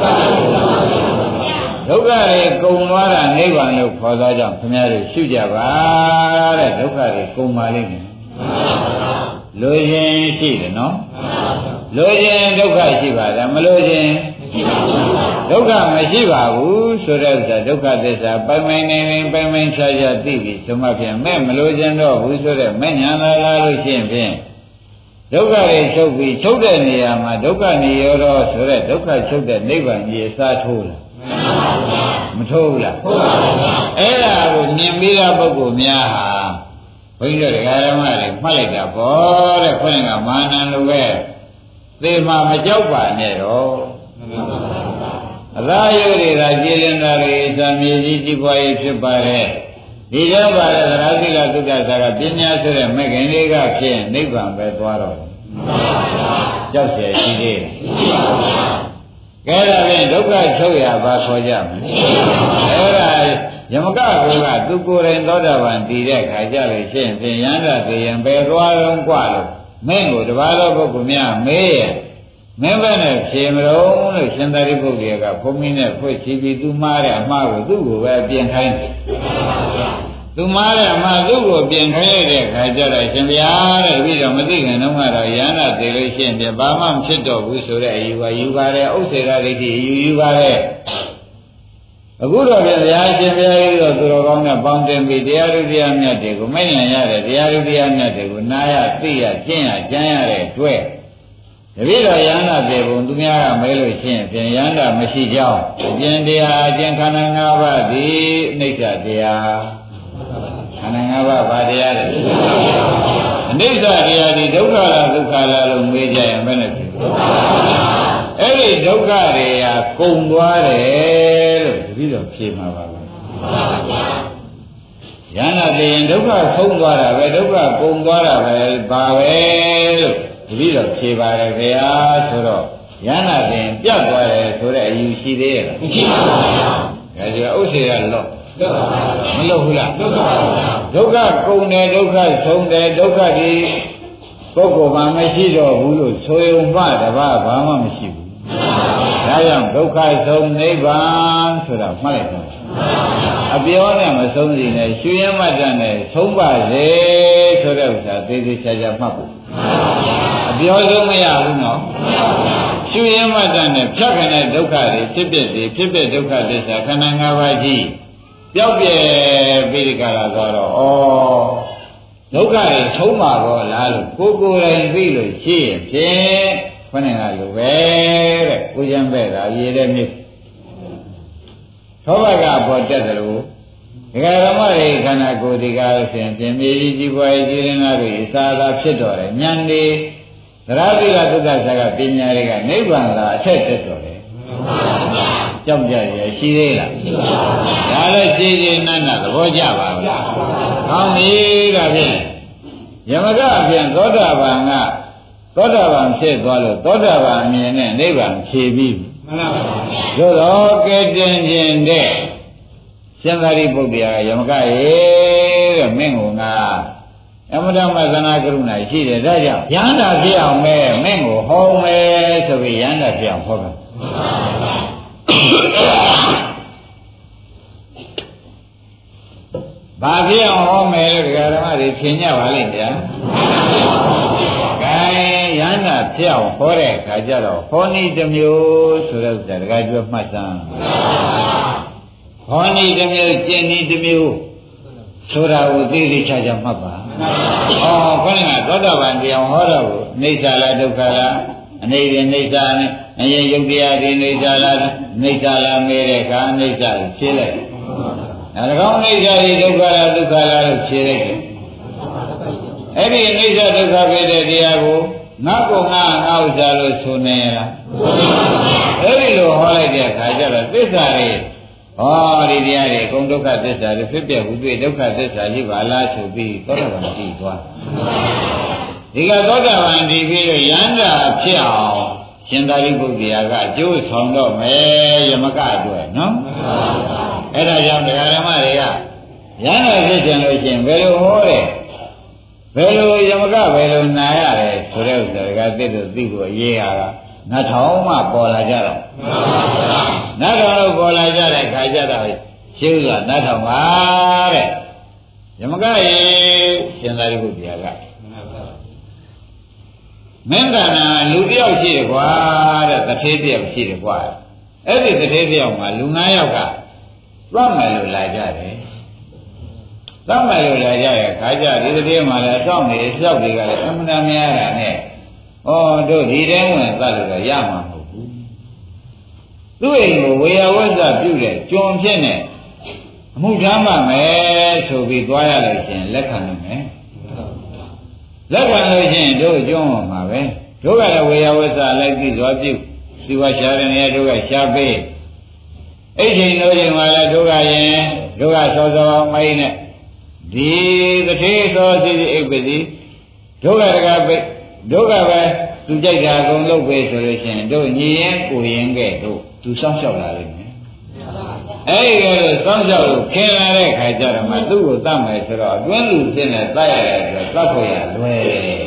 ဒုက္ခတွေကုန်သွားတာနိဗ္ဗာန်လို့ခေါ်သောကြောင့်ခင်ဗျားတို့ရှုကြပါတဲ့ဒုက္ခတွေကုန်ပါလိမ့်မယ်လိုခြင်းရှိတယ်နော်လိုခြင်းဒုက္ခရှိပါတယ်မလိုခြင်းဒုက္ခမရှိပါဘူးဆိုတဲ့ဥစ္စာဒုက္ခသစ္စာပိုင်ပိုင်နေနေပိုင်ပိုင်ခြားခြားသိပြီဆိုမှဖြင့်မဲ့မလိုခြင်းတော့ဘူးဆိုတဲ့မဲ့ညာလာလာလို့ရှိရင်ဖြင့်ဒုက္ခတွေချုပ်ပြီးချုပ်တဲ့နေရာမှာဒုက္ခនិရောဓဆိုတဲ့ဒုက္ခချုပ်တဲ့နိဗ္ဗာန်ကြီးအစားထိုးလာမထိုးဘူးလားထိုးပါဘူးအဲ့ဒါကိုမြင်ပြီးသားပုဂ္ဂိုလ်များဟာဘုန်းကြီးတို့ဓမ္မတွေမှတ်လိုက်တာပေါ့တဲ့ခွင့်ကမာနံလိုပဲသေမှာမကြောက်ပါနဲ့တော့အသာယုတွေကကြည်လင်တာတွေသာမြေကြီးကြည်ပွားရေးဖြစ်ပါတယ်ဒီကြောင့်ပါလေသရသီလသုဒ္ဓဆာကပညာဆိုတဲ့မဲ့ခင်လေးကဖြင့်နိဗ္ဗာန်ပဲသွားတော့တယ်ကြောက်เสียရှိသေးတယ်ကဲဒါဖြင့်ဒုက္ခချုပ်ရပါခေါ်ကြမယ်အဲ့ဒါယမကဘုရားသူကိုယ်တိုင်သောတာပန်တည်တဲ့ခါကြလို့ရှိရင်ဖြင့်ယန္တာတေယံပဲသွားတော့กว่าလို့မင်းကိုတပါးသောပုဂ္ဂိုလ်များမေးရမင်းဘယ်နဲ့ဖြေမလို့လို့ရှင်သာရိပုတ္တရာကဘုံမင်းနဲ့ဖွင့်ချပြီးသူမှားတဲ့အမှားကိုသူ့ကိုပဲပြင်ခိုင်းတယ်သူမှားတဲ့အမှားသူ့ကိုပြင်ခိုင်းတဲ့ခါကျတော့ရှင်ဗျာတဲ့ပြီးတော့မသိခင်တုန်းကတော့ယန္တာတေလို့ရှိရင်ပြဘာမှမဖြစ်တော့ဘူးဆိုတဲ့အယူပါယူပါတယ်ဥစ္စေရာဒိဋ္ဌိယူယူပါတယ်အခုတော့ဗျာရှင်ဗျာကြီးတော့သူတော်ကောင်းနဲ့ပေါင်းတင်ပြီးတရားဓုတရားမြတ်တွေကိုမဉ္ဇဉ်ရတဲ့တရားဓုတရားမြတ်တွေကိုနာရသိရကျင့်ရကြမ်းရတဲ့တွေ့တပည့်တော်ယန္တာပြေပုံသူများကမဲလို့ရှိရင်ပြန်ယန္တာမရှိကြောင်းအကျင့်တရားအကျင့်ခန္ဓာ၅ပါးဒီအနိစ္စတရားခန္ဓာ၅ပါးဘာတရားလဲအနိစ္စတရားဒီဒုက္ခလားဒုက္ခလားလို့မေးကြရင်ဘယ်နဲ့ဖြစ်အဲ့ဒီဒုက္ခတွေဟာကုန်သွားတယ်လို့တပည့်တော်ဖြေမှာပါပဲယန္တာပြေရင်ဒုက္ခဆုံးသွားတာပဲဒုက္ခကုန်သွားတာပဲဘာပဲလို့တပည့်တော်ဖြေပါတယ်ခင်ဗျာဆိုတော့ယန္တာပင်ပြတ်သွားတယ်ဆိုတဲ့အယူရှိသေးရဲ့လားမရှိပါဘူးဗျာဒါကြောင့်ဥစ္စေရလော့မလို့ဘူးလားဒုက္ခကုန်တယ်ဒုက္ခဆုံးတယ်ဒုက္ခဒီပုဂ္ဂိုလ်မှမရှိတော့ဘူးလို့ဆိုရုံမှတပါးဘာမှမရှိဘူးဒါကြောင့်ဒုက္ခဆုံးနိဗ္ဗာန်ဆိုတာမှတ်လိုက်တော့အပြောနဲ့မဆုံးစီနဲ့ရှုရမှတ်တဲ့နဲ့ဆုံးပါစေဆိုတဲ့ဥစ္စာသေသေးချာချာမှတ်ဖို့အပြောဆုံးမရဘူးနော်ရှုရမှတ်တဲ့နဲ့ဖြတ်ခနဲ့ဒုက္ခတွေဖြစ်ဖြစ်တွေဖြစ်ဖြစ်ဒုက္ခသစ္စာခန္ဓာ၅ပါးကြီးပျောက်ပြဲပြီးဒီကလာသွားတော့ဩဒုက္ခတွေဆုံးပါတော့လားလို့ကိုယ်ကိုယ်တိုင်သိလို့ရှိရင်ဖြင့်ခொနဲ့ကလိုပဲတဲ့ကိုကျမ်းပဲ့တာရေတဲ့မြစ်သောဘကပေါ်တက်တယ်လို့ဒကာရမတွေခန္ဓာကိုယ်ဒီကားလို့ဆိုရင်ပြင်မြေကြီးကြီးပွားကြီးကြီးလင်းလာတွေအစာသာဖြစ်တော်တယ်ဉာဏ်တွေသရတိကသုဒ္ဓဆာကပညာတွေကနိဗ္ဗာန်သာအထက်တက်တော်တယ်ကြောက်ကြရရှိသေးလားရှိပါဘူးဒါလည်းရှိရှိနတ်နတ်သဘောကျပါဘူးလားကောင်းပြီဒါဖြင့်ယမကအပြင်သောတာပန်ကသောတာပန်ဖြစ်သွားလို့သောတာပန်အမြင်နဲ့နိဗ္ဗာန်ဖြေပြီးမှန်ပါပါသို့တော့ကဲတင်ခြင်းတဲ့ရှင်သာရိပုတ္တရာယမကရေတဲ့မင်းကငါအမတမသနာကရုဏာရှိတယ်ဒါကြောင့်ယန္တာဖြစ်အောင်မဲမင်းကိုဟောမယ်ဆိုပြီးယန္တာဖြစ်အောင်ဟောတာဘာဖြစ်အောင်ဟောမယ်လို့ဒကာဓမ္မတွေဖြေညပါလိမ့်ဗျာကဲရဟန္တာဖြစ်အောင်ဟောတဲ့အခါကျတော့ဟောနည်းတစ်မျိုးဆိုတဲ့ဥစ္စာဒကာကျွတ်မှတ်စမ်းဟောနည်းတစ်မျိုးကျင့်နည်းတစ်မျိုးဆိုတာကိုသိသိချာချာမှတ်ပါဩခေါင်းကသောတာပန်တရားဟောတော့ကိုနေသာလားဒုက္ခလားအနေနဲ့နေသာနဲ့အရင်ယုတ်တရားဒီနေသာလားနေသာလားမေးတဲ့အခါနေသာကိုဖြေလိုက်အဲဒါကောင်းနေသာဒီဒုက္ခလားဒုက္ခလားလို့ဖြေလိုက်တယ်အဲ့ဒီနေသာဒုက္ခဖြစ်တဲ့တရားကိုငါ့ကိုငါငါဥစ္စာလို့ဆိုနေရလားအဲ့ဒီလိုဟောလိုက်တဲ့အခါကျတော့သစ္စာတွေဟောဒီတရားတွေအကုန်ဒုက္ခသစ္စာတွေဖြစ်ပြဟုတွေ့ဒုက္ခသစ္စာရှိပါလားဆိုပြီးသောတာပန်တည်သွားဒီကသောတာပန်တည်ပြီးတော့ယန္တာဖြစ်အောင်ရှင်သာရိပုတ္တရာကအကျိုးဆောင်တော့မယ်ယမကအတွက်နော်အဲ့ဒါကြောင့်တရားဓမ္မတွေကယန္တာဖြစ်ကြလို့ရှိရင်ဘယ်လိုဟောတယ်ဘယ်လိုယမကဘယ်လိုနာရတယ်ဆိုတဲ့ဥစ္စာတွေကသိလို့သိလို့အရေးရတာနတ်ထောင်မှပေါ်လာကြတော့နတ်ထောင်လို့ပေါ်လာကြတဲ့ခါကျတော့ရှင်းဥစွာနတ်ထောင်ပါတဲ့ယမကရေရှင်သာရိပုတ္တရာကမင်းကနာလူတယောက်ရှိတယ်ကွာတဲ့တထေးတယောက်ရှိတယ်ကွာအဲ့ဒီတထေးတယောက်မှာလူငါးယောက်ကသတ်မယ်လို့လာကြတယ်သတ်မယ်လို့လာကြတဲ့ခါကျဒီတထေးမှာလည်းအဆောင်နေအလျှောက်တွေကလည်းအမှန်တမ်းများတာနဲ့ဩတို့ဒီတဲဝင်သတ်လို့တော့ရမှာမဟုတ်ဘူးသူ့အိမ်ကိုဝေယဝဇ္ဇပြုတဲ့ကျွန်ဖြစ်နေအမှုထမ်းပါမယ်ဆိုပြီးသွားရလို့ရှင်လက်ခံနိုင်မယ်လက်ခံလို့ရှိရင်တို့ကျွန်းပေါ်မှာပဲတို့ကလည်းဝေယဝဇ္ဇလိုက်ပြီးသွားပြုစီဝါရှာတဲ့နေရာတို့ကရှားပေးအဲ့ဒီလိုချိန်မှာလည်းတို့ကရင်တို့ကစောစောမိုင်းနဲ့ဒီတထေးသောစီအိပ်ပစီတို့ကတကပိတ်တို့ကပဲသူကြိုက်တာအကုန်လုပ်ပေးဆိုလို့ရှိရင်တို့ညီရင်ကိုရင်ကဲ့တို့သူစောင့်ရှောက်လာလိမ့်မယ်အဲ့ဒီလိုစောင့်ရှောက်လို့ခင်လာတဲ့ခါကျတော့မှသူ့ကိုတတ်မယ်ဆိုတော့အတွင်းလူစင်းနဲ့တတ်ရတယ်ဆိုတော့တတ်ဖို့ရလွယ်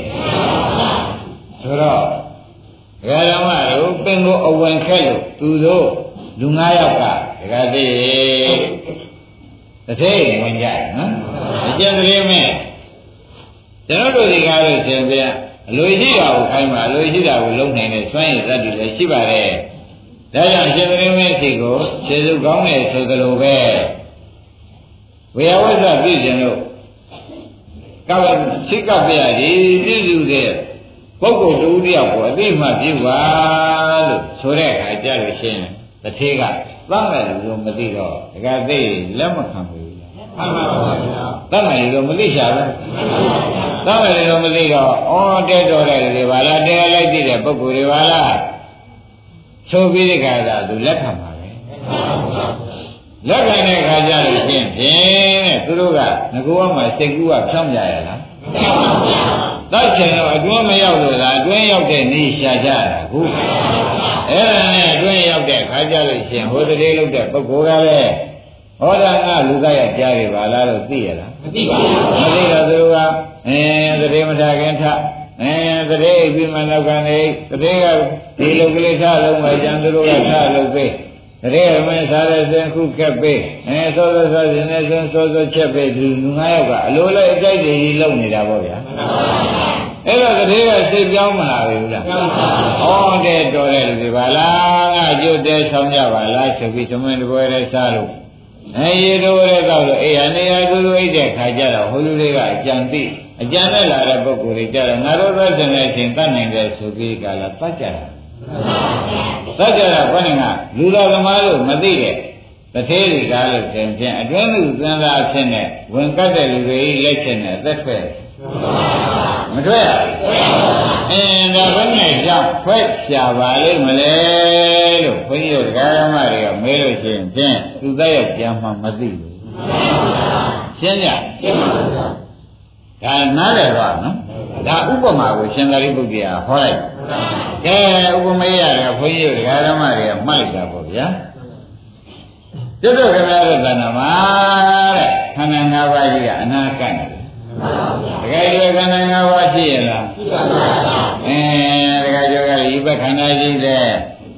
ဆိုတော့ဒကာဓမ္မတို့ပင်ကိုအဝင်ခက်လို့သူတို့လူငါးယောက်ကဒကာသိတထေးဝင်ကြနော်အကျဉ်းသေးမဲ့ကျွန်တော်တို့ဒီကားလို့ရှင်ပြအလိုရှိတာကိုခိုင်းပါအလိုရှိတာကိုလုံနိုင်တဲ့စွမ်းရည်သတ္တိလည်းရှိပါတယ်ဒါကြောင့်ရှင်ပြင်းမင်းစီကိုခြေစုပ်ကောင်းတယ်ဆိုသလိုပဲဝေယဝဇ္ဇပြည့်ခြင်းလို့ကဝစိကပြရည်ပြည့်စုတဲ့ပုဂ္ဂိုလ်တူတယောက်ကိုအသိမှပြုပါလို့ဆိုတဲ့အခါကျလို့ရှိရင်တထေးကသတ်မယ်လို့မသိတော့ဒကာသိလက်မခံဘူးမှန်ပါပါဗျာသတ်မယ်လို့မသိချာဘူးသတ်မယ်လို့မသိတော့ဩတဲတော်တဲ့တွေပါလားတဲလိုက်သိတဲ့ပုဂ္ဂိုလ်တွေပါလားဆိုပြီးတဲ့ခါကျသူလက်ခံပါပဲလက်ခံတဲ့ခါကျလို့ဖြင့်ဖြင့်တဲ့သူတို့ကငကူကမှစိတ်ကူးကဖြောင်းကြရလားတတ်ချင်တော့အတွင်းမရောက်လို့လားအတွင်းရောက်တဲ့နေရှာကြတာခုအဲ့ဒါနဲ့အတွင်းရောက်တဲ့ခါကျလို့ရှင်ဟိုတည်းလုပ်တဲ့ပုဂ္ဂိုလ်ကလည်းဟောတာကလူသားရကြားရပါလားလို့သိရလားမသိပါဘူးမသိတော့သူကအဲတည်းမထခင်ထအဲတည်းပြီးမှနောက်ကနေတည်းကဒီလိုကလေးထားလုံးပဲကျန်သူတို့ကထားလို့ပေးတည်းမင်းစားတဲ့စင်ခုခက်ပေးအဲစောစောစောစင်နေစွန်းစောစောချက်ပေးသူလူငါးယောက်ကအလိုလိုက်အကြိုက်တွေကြီးလုပ်နေတာပေါ့ဗျာအဲ့တော့တည်းကစိတ်ပြောင်းမလာဘူးလားဩတဲ့တော်တဲ့လူတွေပါလားငါကြိုတဲဆောင်ကြပါလားဆိုပြီးသမင်းတပွဲတည်းစားလို့အဲရေတော်ရဲကောက်လို့အေးအနေရသူတို့အိတ်တဲ့ခါကျတော့ဟိုလူတွေကအကြံသိအကြံနဲ့လာတဲ့ပုဂ္ဂိုလ်တွေကြတော့ငါတို့သက်စင်တဲ့အချိန်တတ်နိုင်တယ်ဆိုပြီးကလာပတ်ကြတာပတ်ကြတာခေါင်းကလူတော်သမားတို့မသိတဲ့တထေးတွေကားလို့ရှင်ဖြင့်အတွင်းလူသင်္သာဖြစ်နေဝင်ကတ်တဲ့လူတွေလက်ချက်နဲ့သက်ထွက်မထွက်ရဘူးအင်းဒါဘယ်နဲ့ကြောင့်ထွက်ရှာပါလိမ့်မလဲလို့ဘုန်းကြီးတို့ဓမ္မတွေကမေးလို့ရှိရင်ဖြင့်သူသက်ရောက်ပြန်မှမသိဘူးရှင်းကြရှင်းပါဘူးဒါနားလည်တော့နော်ဒါဥပမာကိုရှင်သာရိပုတ္တရာဟောလိုက်ကဲဥပမာရတယ်ဘုန်းကြီးတို့ဓမ္မတွေကမှတ်လိုက်တာပေါ့ဗျာကျွတ်တို့ခင်ဗျားတို့ကဏ္ဍမှာတဲ့ခန္ဓာ၅ပါးကြီးကအနာကန့်တယ်တကယ်ကျွတ်ခန္ဓာ၅ပါးရှိရလားရှိပါပါအဲတကယ်ကျွတ်ကဒီဘက်ခန္ဓာကြီးတဲ့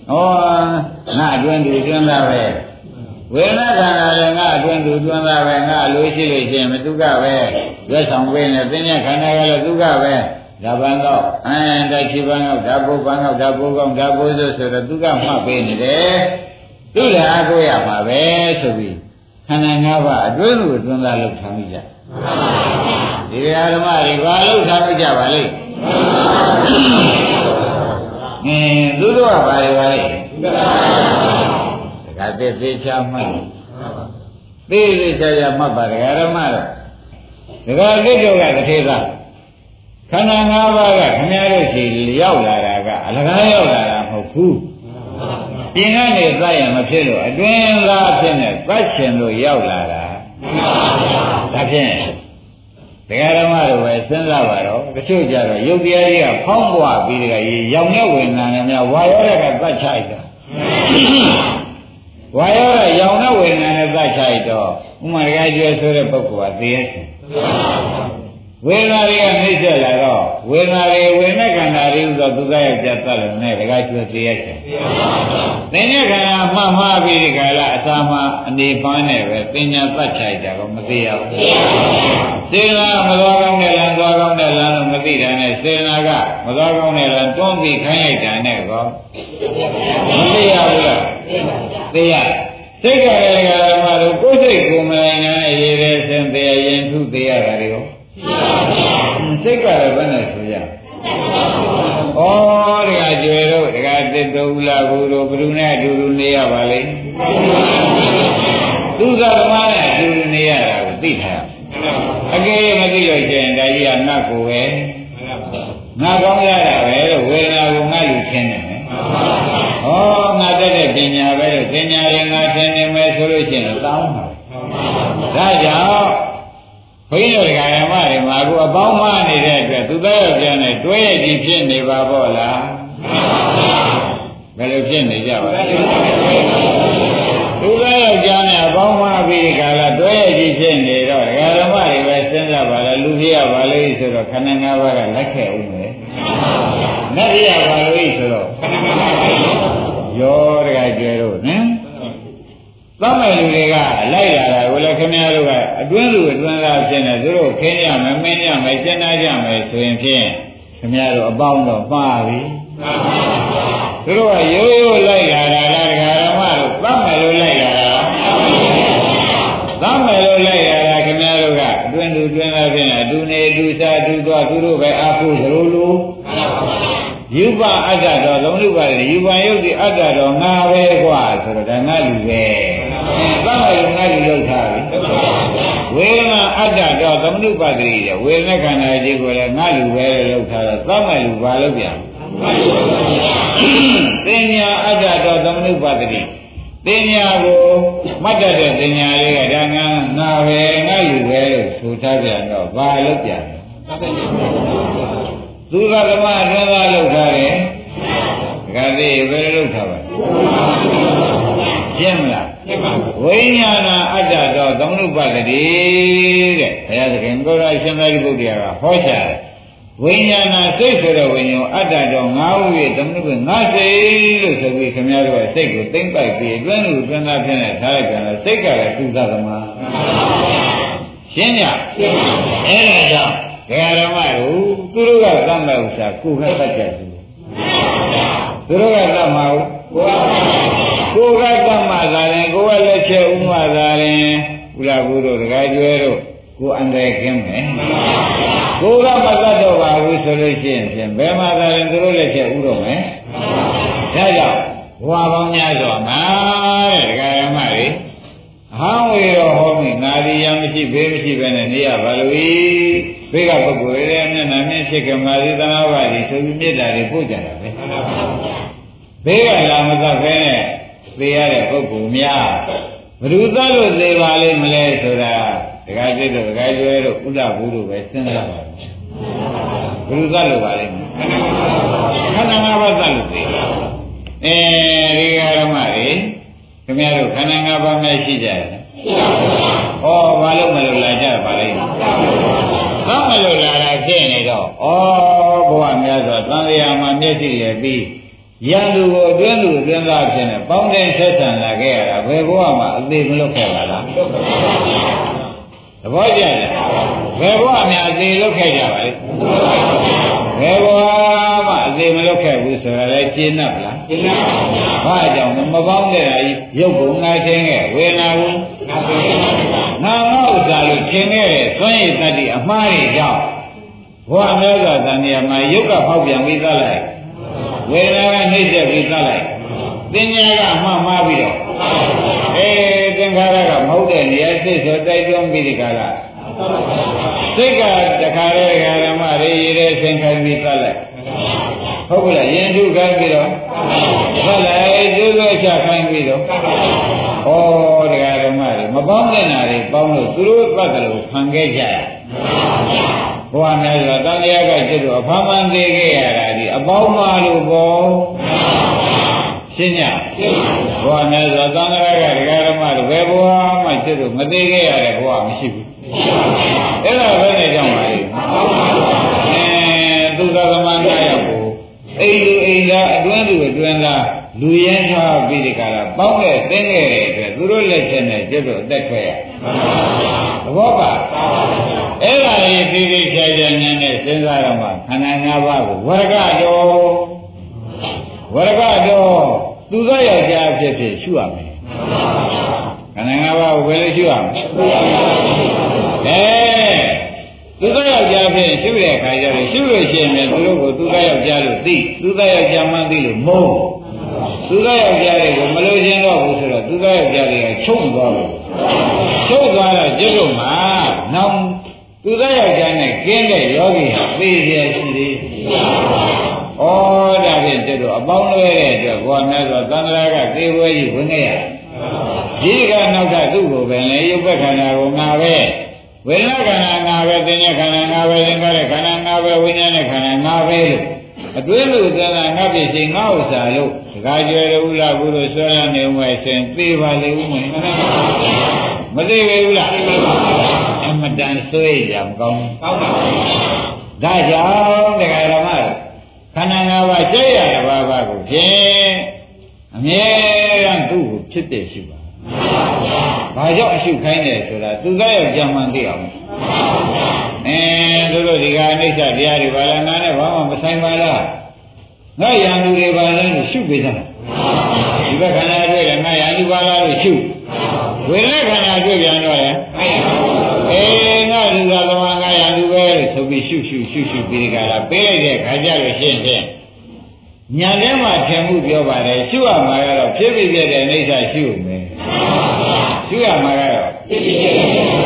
ငါအတွင်းသူအတွင်းသားပဲဝေဒနာခန္ဓာလည်းငါအတွင်းသူအတွင်းသားပဲငါအလိုရှိလို့ရှိရင်မသူကပဲရွတ်ဆောင်ပေးနေသင်္ညခန္ဓာကလည်းသူကပဲဒါပန်းတော့အင်းတချိပန်းတော့ဓာပုပန်းတော့ဓာပုကောင်းဓာပုဆိုဆိုတော့သူကမှတ်ပေးနေတယ်သူ့လည်းအကိုရမှာပဲဆိုပြီးခန္ဓာ၅ပါးအတွင်းသူအတွင်းသားလို့ထားမိကြဒီဓမ္မတွေဘာလို့ထားမိကြပါလိမ့်အင်းသူတို့ကဘာတွေပါလိမ့်ဒါကသေသေးချာမှတ်သေသေးချာချာမှတ်ပါဒကာဓမ္မတော့ဒကာလိတ်တို့ကတထေသာခန္ဓာ၅ပါးကခင်ဗျားတို့ရှိရောက်လာတာကအလကားရောက်လာတာမဟုတ်ဘူးပြင်ကနေသတ်ရင်မဖြစ်လို့အတွင်းသားဖြစ်နေသတ်ချင်လို့ရောက်လာတာဒါဖြင့်ဒကာဓမ္မတို့ပဲစဉ်းစားပါတော့တချို့ကြတော့ယုတ်တရားကြီးကဖောင်းပွားပြီးတကကြီးရောင်တဲ့ဝေဒနာနဲ့များဝါရောတဲ့ကသတ်ချိုက်တာဝါရောတဲ့ရောင်တဲ့ဝေဒနာနဲ့သတ်ချိုက်တော့ဥမာဒကာကျွဲဆိုတဲ့ပုဂ္ဂိုလ်ကသိရဲ့ဝေဒနာတွေကနှိမ့်ဆက်လာတော့ဝေဒနာတွေဝေဒနာခန္ဓာတွေဥသောသူသားရဲ့ပြတ်သက်လို့နဲ့ဒကာကျွဲသိရဲ့သင်္ညခန္ဓာမှမှားပြီးဒီကလာအစာမှအနေပန်းနဲ့ပဲပညာသတ်ချိုက်တာကိုမသိရဘူးစေနာမသွားကောင်းတဲ့လမ်းသွားကောင်းတဲ့လမ်းလို့မသိတာနဲ့စေနာကမသွားကောင်းတဲ့လမ်းတွန်းပြီးခိုင်းလိုက်တာနဲ့ကောမသိရဘူးလားသိရစိတ်ကလည်းဓမ္မတို့ကိုယ်စိတ်ကိုမနိုင်နိုင်ရည်တဲ့ဆင်းသေးရင်ထုသေးရတာတွေရောစိတ်ကလည်းဘယ်နဲ့ဆိုရဩဒကာကျွေတို့ဒကာတစ်တို့ဥလာဘူးတို့ဘယ်သူနဲ့အတူတူနေရပါလိမ့်သူကဓမ္မနဲ့အတူတူနေရတာကိုသိထားအကယ်မသိလို့ကျရင်ဒါကြီးကငါ့ကိုပဲငါကောင်းရတာပဲလို့ဝေဒနာကိုငါလူချင်းနေမယ်ဩငါတက်တဲ့ပညာပဲလို့ပညာရင်ငါသင်နေမယ်ဆိုလို့ရှိရင်တောင်းပါဒါကြောင့်ဘုန်းကြီးတို့ဓမ္မတွေမှာအခုအပေါင်းမနေတဲ့အတွက်သူသားယောက်ျားနဲ့တွဲရည်ကြီးဖြစ်နေပါပေါ့လားဘယ်လိုဖြစ်နေကြပါလဲသူသားယောက်ျားနဲ့အပေါင်းမပြီးဒီကလာတွဲရည်ကြီးဖြစ်နေတော့ဓမ္မတွေပဲစဉ်းစားပါလားလူကြီးရပါလေဆိုတော့ခန္ဓာ၅ပါးကလက်ခဲ့ဦးမယ်နတ်ရပါလို့ဆိုတော့ရောတကကြွယ်တော့နော်သတ်မဲ့လူတွေကလိုက်လာတာကိုလည်းခင်ဗျားတို့ကအတွင်းလူအတွင်းသားဖြစ်နေသူတို့ခင်းရမယ်မင်းရမယ်ကျင့်နာကြမယ်ဆိုရင်ဖြင့်ခင်ဗျားတို့အပေါင်းတော့မှားပြီသူတို့ကရိုးရိုးလိုက်လာတာလားဒကာဓမ္မတို့သတ်မဲ့လို့လိုက်လာတာသတ်မဲ့လို့လိုက်လာတာခင်ဗျားတို့ကအတွင်းလူအတွင်းသားဖြစ်နေအတူနေအတူစားအတူသွားသူတို့ပဲအားကိုးသလိုလိုယူပအတ္တတော်သုံးလူပါတယ်ယူပယုတ်ဒီအတ္တတော်ငါပဲกว่าဆိုတော့ဒါငါလူပဲသတ်မယ်ငါလူလောက်ထားပြီဝေဒနာအတ္တတော်သမနုပတ္တိတဲ့ဝေဒနာခန္ဓာကြီးကိုလည်းငါလူပဲလောက်ထားတော့သတ်မယ်လူဘာလို့ပြန်ပညာအတ္တတော်သမနုပတ္တိပညာကိုမှတ်တတ်တဲ့ပညာလေးကဒါငါငါပဲငါလူပဲလို့ဆိုထားပြန်တော့ဘာလို့ပြန်သူကဓမ္မအတွင်းသားလောက်ထားတယ်။ဒါကလေးဘယ်လိုလုပ်ထားပါလဲ။ရှင်းမလား။ဝိညာဏအတ္တတော်သမနုပတ္တိတဲ့ဘုရားသခင်ကိုယ်တော်ရှင်သာရိပုတ္တရာကဟောကြားတယ်။ဝိညာဏစိတ်ဆိုတဲ့ဝိညာဉ်အတ္တတော်ငါးဦးရဲ့သမနုပငါစိတ်လို့ဆိုပြီးခင်ဗျားတို့ကစိတ်ကိုသိမ့်ပိုက်ပြီးအတွင်းလူအတွင်းသားဖြစ်နေထားလိုက်ကြတယ်စိတ်ကလည်းသူသသမား။ရှင်းကြ။အဲဒါကြောင့်ဒကာဓမ္မတို့သူတို့ကသတ်မဲ့ဥစ္စာကိုယ်ကသတ်ကြတယ်သူတို့ကသတ်မှာကိုယ်ကသတ်မှာသာရင်ကိုယ်ကလက်ချက်ဥမှာသာရင်ဥလာဘူးတို့ဒကာကျွဲတို့ကိုယ်အန္တရာယ်ကင်းမယ်ကိုယ်ကမသတ်တော့ပါဘူးဆိုလို့ရှိရင်ဖြင့်ဘယ်မှာသာရင်သူတို့လက်ချက်ဥတော့မယ်ဒါကြောင့်ဘဝပေါင်းများစွာမှာတဲ့ဒကာဓမ္မတွေအဟောင်းဝေရောဟောမိငါဒီရမရှိဘေးမရှိပဲနဲ့နေရပါလို့ဘေးကပုဂ္ဂိုလ်ရဲ့မျက်နှာမျက်စိကမာသီသနာဝါဒီဆိုပြီးမေတ္တာတွေပို့ကြတာပဲဘေးကလာမသတ်ပဲနဲ့သိရတဲ့ပုဂ္ဂိုလ်များဘ누구သတ်လို့သိပါလိမ့်မလဲဆိုတာဒကာจิตတို့ဒကာကျွဲတို့ဥဒ္ဒဘူးတို့ပဲစဉ်းစားပါဘ누구သတ်လို့ပါလိမ့်မလဲခန္ဓာ၅ပါးသတ်လို့သိအဲဒီဓမ္မတွေခင်ဗျားတို့ခန္ဓာ၅ပါးများရှိကြတယ်ဩဘာလို့မလို့လာကြပါလိမ့်သောမလို့လာတာဖြစ်နေတော့ဩဘဝများစွာသံဃာမှာမျက်စိလည်းပြီးရန်သူကိုအတွင်းသူအတွင်းသားဖြစ်နေပေါင်းတဲ့ဆက်ဆံလာခဲ့ရတာဘယ်ဘဝမှာအသေးမလွတ်ခဲ့ပါလားသဘောကျလားဘယ်ဘဝမှာအသေးလွတ်ခဲ့ကြပါလဲဘယ်ဘဝမှာအသေးမလွတ်ခဲ့ဘူးဆိုတာလဲရှင်း납လားရှင်း납ဘာကြောင့်မပေါင်းတဲ့ရုပ်ကိုငါချင်းခဲ့ဝေဒနာကိုငါငါဥစ္စာလို့ချင်းခဲ့တဲ့သွမ်းရည်တတ္တိအမှားတွေကြောင့်ဘဝမျိုးစွာတန်မြာမှာရုပ်ကဖောက်ပြန်ပြီးသားလိုက်ဝေဒနာကနှိမ့်ဆက်ပြီးသားလိုက်သင်ညာကအမှားမှားပြီးတော့အေးသင်္ခါရကမဟုတ်တဲ့နေရာစိတ်ဆိုတိုက်တွန်းပြီးဒီကလာစိတ်ကတခါလေဓမ္မရေရတဲ့ဆင်ခိုင်းပြီးသားလိုက်ဟုတ်ကဲ့ရင်ထုခိုင်းပြီးတော့ဆက်လိုက်ကျိုးလွှဲချခိုင်းပြီးတော့ဩတရားဓမ္မတွေမပေါင်းတဲ့နာတွေပေါင်းလို့သူတို့ပတ်တယ်လို့ခံခဲ့ကြရဘဝများစွာတန်တရားကကျတော့အဖမ်းမှန်သေးခဲ့ရတာဒီအပေါင်းမလို့ပေါ့ရှင်းညဘဝများစွာတန်တရားကတရားဓမ္မတွေဘယ်ဘဝမှကျတော့မသေးခဲ့ရတဲ့ဘဝမရှိဘူးအဲ့ဒါပဲနဲ့ကြောင့်ပါလေအဲသူသာသမဏရောက်ကိုအိမ်လူအိမ်သားအတွင်းလူအတွင်းသားလူရင်းထားပြီးဒီကရာပေါင်းတဲ့သိခဲ့တဲ့အတွက်သူတို့လက်ချက်နဲ့ကျတော့အသက်ထွက်ရသဘောပါအဲ့ဒါလေးပြီးပြီးချာချာဉာဏ်နဲ့စဉ်းစားတော့မှခန္ဓာ၅ပါးကိုဝရကတော်ဝရကတော်သူသောယောက်ျားဖြစ်ဖြစ်ရှုရမယ်ခန္ဓာ၅ပါးကိုဘယ်လိုရှုရမလဲအဲသူသောယောက်ျားဖြစ်ရှုတဲ့အခါကျတော့ရှုလို့ရှိရင်သူတို့ကိုသူသောယောက်ျားလို့သိသူသောယောက်ျားမှန်းသိလို့မုန်းသူသောယောက်ျားတွေကိုမလို့ခြင်းတော့ဘူးဆိုတော့သူသောယောက်ျားတွေကချုပ်သွားလို့ချုပ်သွားတော့ကျုပ်တို့မှာနောက်သူသောယောက်ျားနဲ့ကျင်းတဲ့ယောဂီဟာသိရရှိသေးဩဒါဖြင့်ကျုပ်တို့အပေါင်းလွဲတဲ့အတွက်ဘဝများစွာသံဃာကသေဝဲကြီးဝင်ခဲ့ရဒီကနောက်ကသူ့ကိုပဲလေရုပ်ဘက်ခန္ဓာကိုငါပဲဝေဒနာခန္ဓာငါပဲသင်္ညခန္ဓာငါပဲသင်္ခါရခန္ဓာငါပဲဝိညာဉ်နဲ့ခန္ဓာငါပဲလို့အတွင်းလို့သံဃာငါပြည့်စင်ငါဥစ္စာလို့ဒကာကျွယ်တို့လားဘူးလို့ဆွဲရနေဦးမယ်ဆိုရင်သိပါလေဦးမယ်မသိဘူးလားအမတန်ဆွေးကြမကောင်းကောင်းပါဘူးဒါကြောင့်ဒကာရမခန္ဓာငါးပါးကျက်ရတဲ့ဘာဘာကိုဖြင့်အမြဲတမ်းသူ့ကိုဖြစ်တဲ့ရှိပါဘာကြောင့်အရှုခိုင်းတယ်ဆိုတာသူကရဲ့ကြံမှန်သိအောင်အဲတို့တို့ဒီကအနိစ္စတရားတွေဘာလဲငါနဲ့ဘာမှမဆိုင်ပါလားငါရံသူတွေပါလဲလို့ရှုပေးကြတာဒီဘက်ခန္ဓာတွေ့တယ်ငါရံသူပါလားလို့ရှုဝေဒနာခန္ဓာတွေ့ပြန်တော့လေအေးငါလူသာသမားငါရံသူပဲလို့ဆိုပြီးရှုရှုရှုရှုပြီးဒီကလာပေးလိုက်တဲ့ခါကြလို့ရှင်းရှင်းညာထဲမှာထင်မှုပြောပါတယ်ရှုရမှာကတော့ဖြစ်ဖြစ်ပြတဲ့အိဋ္ဌရှုမယ်ရှုရမှာကတော့ဖြစ်ဖြစ်ပြ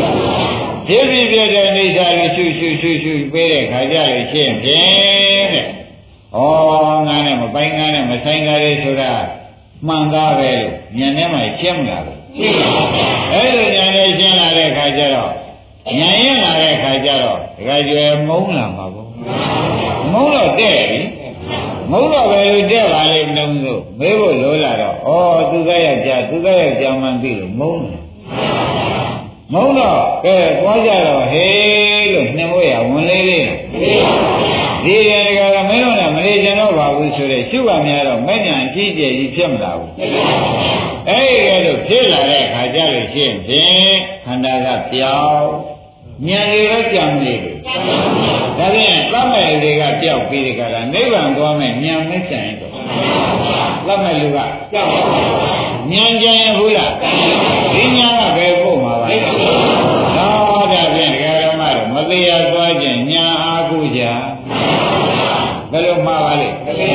တဲ့အိဋ္ဌကိုရှုရှုရှုရှုပေးတဲ့ခါကြလို့ရှင်းဖြင့်တဲ့ဩငါနဲ့မပိုင်ငါနဲ့မဆိုင်ကြလေဆိုတာမှန်သားပဲလို့ဉာဏ်ထဲမှာရှင်းမလားဘူးရှင်းပါပါအဲ့လိုဉာဏ်နဲ့ရှင်းလာတဲ့ခါကျတော့ဉာဏ်ရင်လာတဲ့ခါကျတော့ဒကာကျွယ်မုန်းလာမှာပေါ့မုန်းတော့တဲ့ပြီမုန်းတော့ပဲလို့တဲ့ပါလေနှုံးလို့မေးဖို့လိုလာတော့ဩသူကရဲ့ကြာသူကရဲ့ကြာမှန်ပြီလို့မုန်းတယ်မုန်းတော့ကဲသွားကြတော့ဟေးလို့နှင်ဖို့ရဝင်လေးလေးဒီရကကမင်းတို့ကမလေးကျင်တော့ပါဘူးဆိုတဲ့ရှုပါများတော့မဲ့ညာအကြီးကျယ်ကြီးဖြစ်မလာဘူးအဲ့ဒီကဲတော့ဖြစ်လာတဲ့အခါကျလို့ရှိရင်ဖြင့်ခန္ဓာကပြောင်းဉာဏ်တွေပဲကြောင်နေတယ်ဒါဖြင့်သတ်မဲ့တွေကပြောက်ပြီးဒီကလာနိဗ္ဗာန်သွားမဲ့ဉာဏ်မဆိုင်တော့သတ်မဲ့လူကပြောက်ဉာဏ်ကြရင်ဘူးလားဒီဉာဏ်ကဘယ်ပို့မှာပါလဲတော့ဒါဖြင့်ဒကာရမတို့မသေးရသွားခြင်းဉာဏ်အားကိုကြဘယ်လိုမှားပါလဲ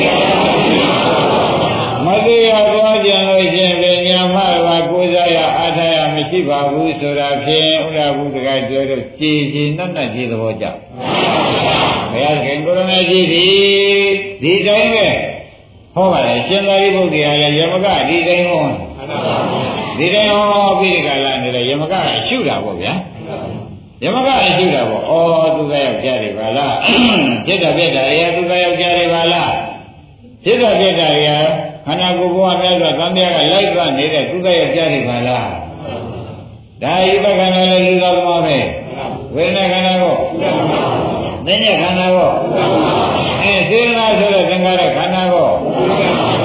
မသေးရသွားခြင်းလို့ရှင်ပညာမှားပါကိုးစားရအားထားရမရှိပါဘူးဆိုတာဖြင့်ဥဒ္ဒဘုဒ္ဓကပြောတော့ကြည်ကြည်နတ်နတ်ကြီးသဘောကျဘုရားခင်ကိုရမကြီးဒီဒီတိုင်းပဲဟောပါလေရှင်သာရိပုတ္တရာလည်းယမကဒီတိုင်းဟောဒီတိုင်းဟောပြီးဒီကလာနေတယ်ယမကအရှုတာပေါ့ဗျာယမကအရှုတာပေါ့ဩသူကယောက်ျားတွေပါလားဖြစ်တာပြက်တာတွေသူကယောက်ျားတွေပါလားဖြစ်တာပြက်တာတွေခန္ဓာကိုယ်ဘဝများစွာသံဃာကလိုက်သွားနေတဲ့သူကယောက်ျားတွေပါလားဒါဤဘခန္ဓာလည်းလူတော်သမားပဲဝေဒနာခန္ဓာကိုသင်္ညခန္ဓာကိုအဲစေနာဆိုတဲ့သင်္ခါရခန္ဓာကို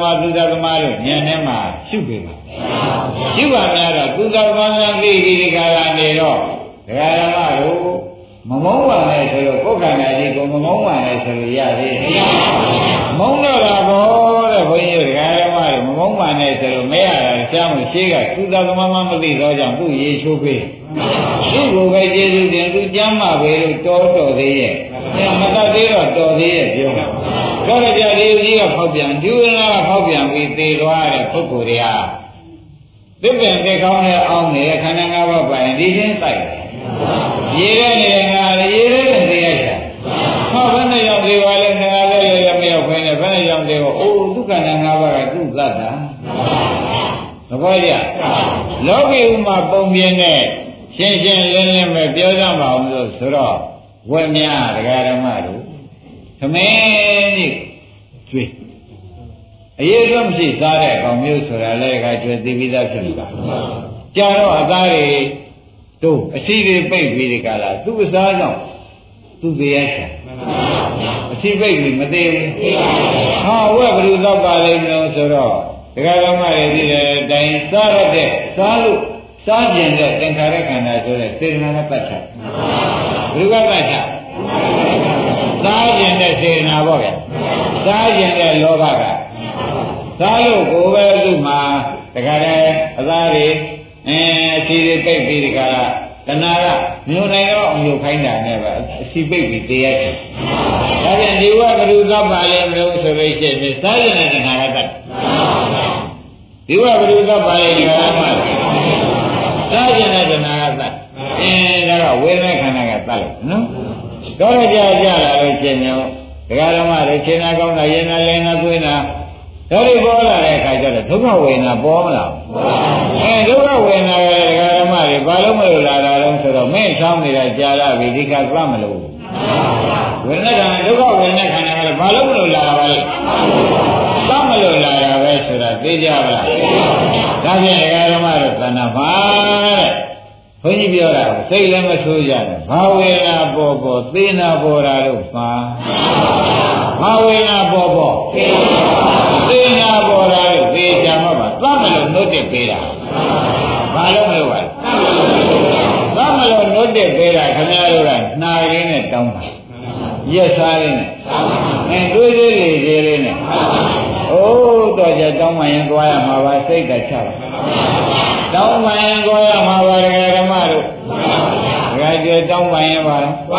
မသုဒ္ဓသမารတို့ဉာဏ်ထဲမှာရှုပြီပါရှုပါများတော့သုဒ္ဓသမารသိပြီးဒီကလာနေတော့ဒကာဓမ္မတို့မမုန်းပါနဲ့ဆိုတော့ကိုယ်ခန္ဓာကြီးကိုမမုန်းပါနဲ့ဆိုလို့ရသေးတယ်မုန်းတော့တာဘောတဲ့ဘုန်းကြီးဒကာဓမ္မတို့မမုန်းပါနဲ့ဆိုလို့မရတာရှားမှုရှိကသုဒ္ဓသမารမသိတော့ကြောင့်သူ့ရေချိုးပေးသူ့ကိုပဲကျေးဇူးတင်သူကျမ်းမာပဲလို့တော်တော်သေးရဲ့မတတ်သေးတော့တော်သေးရဲ့ပြောတော့ကြဒီကြီးကဖောက်ပြန်ဒီဝိညာဉ်ကဖောက်ပြန်ပြီးသေသွားတဲ့ပုဂ္ဂိုလ်တွေကသစ်ပင်သိကောင်းတဲ့အောင်းနေတဲ့ခန္ဓာ၅ပါးပိုင်ဒီချင်းတိုက်တယ်ရေရဲနေတဲ့ငါရေရဲတဲ့သိရချာဟောဘယ်နဲ့ရောက်သေးပါလဲငါလည်းလည်းမရောက်ခွင့်နဲ့ဘယ်နဲ့ရောက်သေးပါအိုးဒုက္ခနာ၅ပါးကသူ့သတ်တာသဘောကျလောကီဥမာပုံပြင်းနဲ့ရှင်းရှင်းလင်းလင်းပဲပြောကြပါအောင်လို့ဆိုတော့ဝက်များဒကာဓမ္မတို့သမင်းကြီးကျွေးအရေးဆုံးမရှိစားတဲ့ကောင်မျိုးဆိုတာလည်းကကျွေးသိပြီးသားဖြစ်လို့ပါကြာတော့အသားတွေတို့အစီတွေပိတ်ပြီးဒီကလာသူ့အစားကြောင့်သူ့တရားချာအစီပိတ်ပြီးမသေးဘူးဟာဝက်ဘယ်လိုတော့ပါလိမ့်မလို့ဆိုတော့ဒကာဓမ္မတွေဒီတဲ့အတိုင်းစားရတဲ့စားလို့စားကျင်တဲ့သင်္ခါရခန္ဓာဆိုတဲ့စေတနာနဲ့ပတ်သက်ဘယ်လိုကပတ်သက်စားကျင်တဲ့စေတနာပေါ့ဗျာစားကျင်တဲ့လောဘကစားလို့ကိုယ်ပဲသူ့မှာတခါတည်းအသားတွေအဲအစီတွေပိတ်ပြီးဒီကရတဏှာကမြို့နိုင်တော့အမျိုးခိုင်းတာနဲ့ပဲအစီပိတ်ပြီးတရားတယ်ဒါပြန်ဒီဝကရုသပါလေမလို့ဆိုလို့ရှိရင်စားကျင်တဲ့တဏှာကတတ်ဒီဝကရုသပါလေဒီကရမှာစားကျင်တဲ့တဏှာကတတ်အင်းဒါကဝေဒနာခန္ဓာကတတ်လို့နော်တော့ကြကြလာလို့ရှင်ညောဒကာဓမ္မတွေခြေနာကောင်းတာရင်နာလင်းနာသွေးနာဒါတွေပေါ်လာတဲ့အခါကျတော့ဒုက္ခဝေဒနာပေါ်မလားအဲဒုက္ခဝေဒနာကဒကာဓမ္မတွေဘာလို့မလို့လာတာတော့ဆိုတော့မင်းဆောင်းနေတာကြာလာပြီဒီကသတ်မလို့ဝေဒနာကဒုက္ခဝေဒနာခန္ဓာကလည်းဘာလို့မလို့လာတာပါလဲသတ်မလို့လာတာပဲဆိုတာသိကြပါလားဒါဖြင့်ဒကာဓမ္မတို့သဏ္ဍာန်ပါတဲ့ဘုန်းကြီးပြောတာစိတ်လည်းမဆိုးကြနဲ့ဘာဝေဒနာပေါ်ပေါ်သေနာပေါ်တာလို့ပါဘာဝေဒနာပေါ်ပေါ်သေနာပေါ်တာလို့သေချာမှာပါသတ်မလို့နှုတ်တက်ပေးတာဘာလို့မလို့ပါသတ်မလို့နှုတ်တက်ပေးတာခင်ဗျားတို့ကနှာရင်းနဲ့တောင်းပါရက်စားရင်းနဲ့အဲတွေးသေးလေသေးလေးနဲ့အိုးတော့ကြတောင်းမှရင်သွားရမှာပါစိတ်ကချပါတောင်းပန်ရင်ကိုရမှာပါဒကာဓမ္မတို့ဒကာကျေတောင်းပန်ရင်ပါ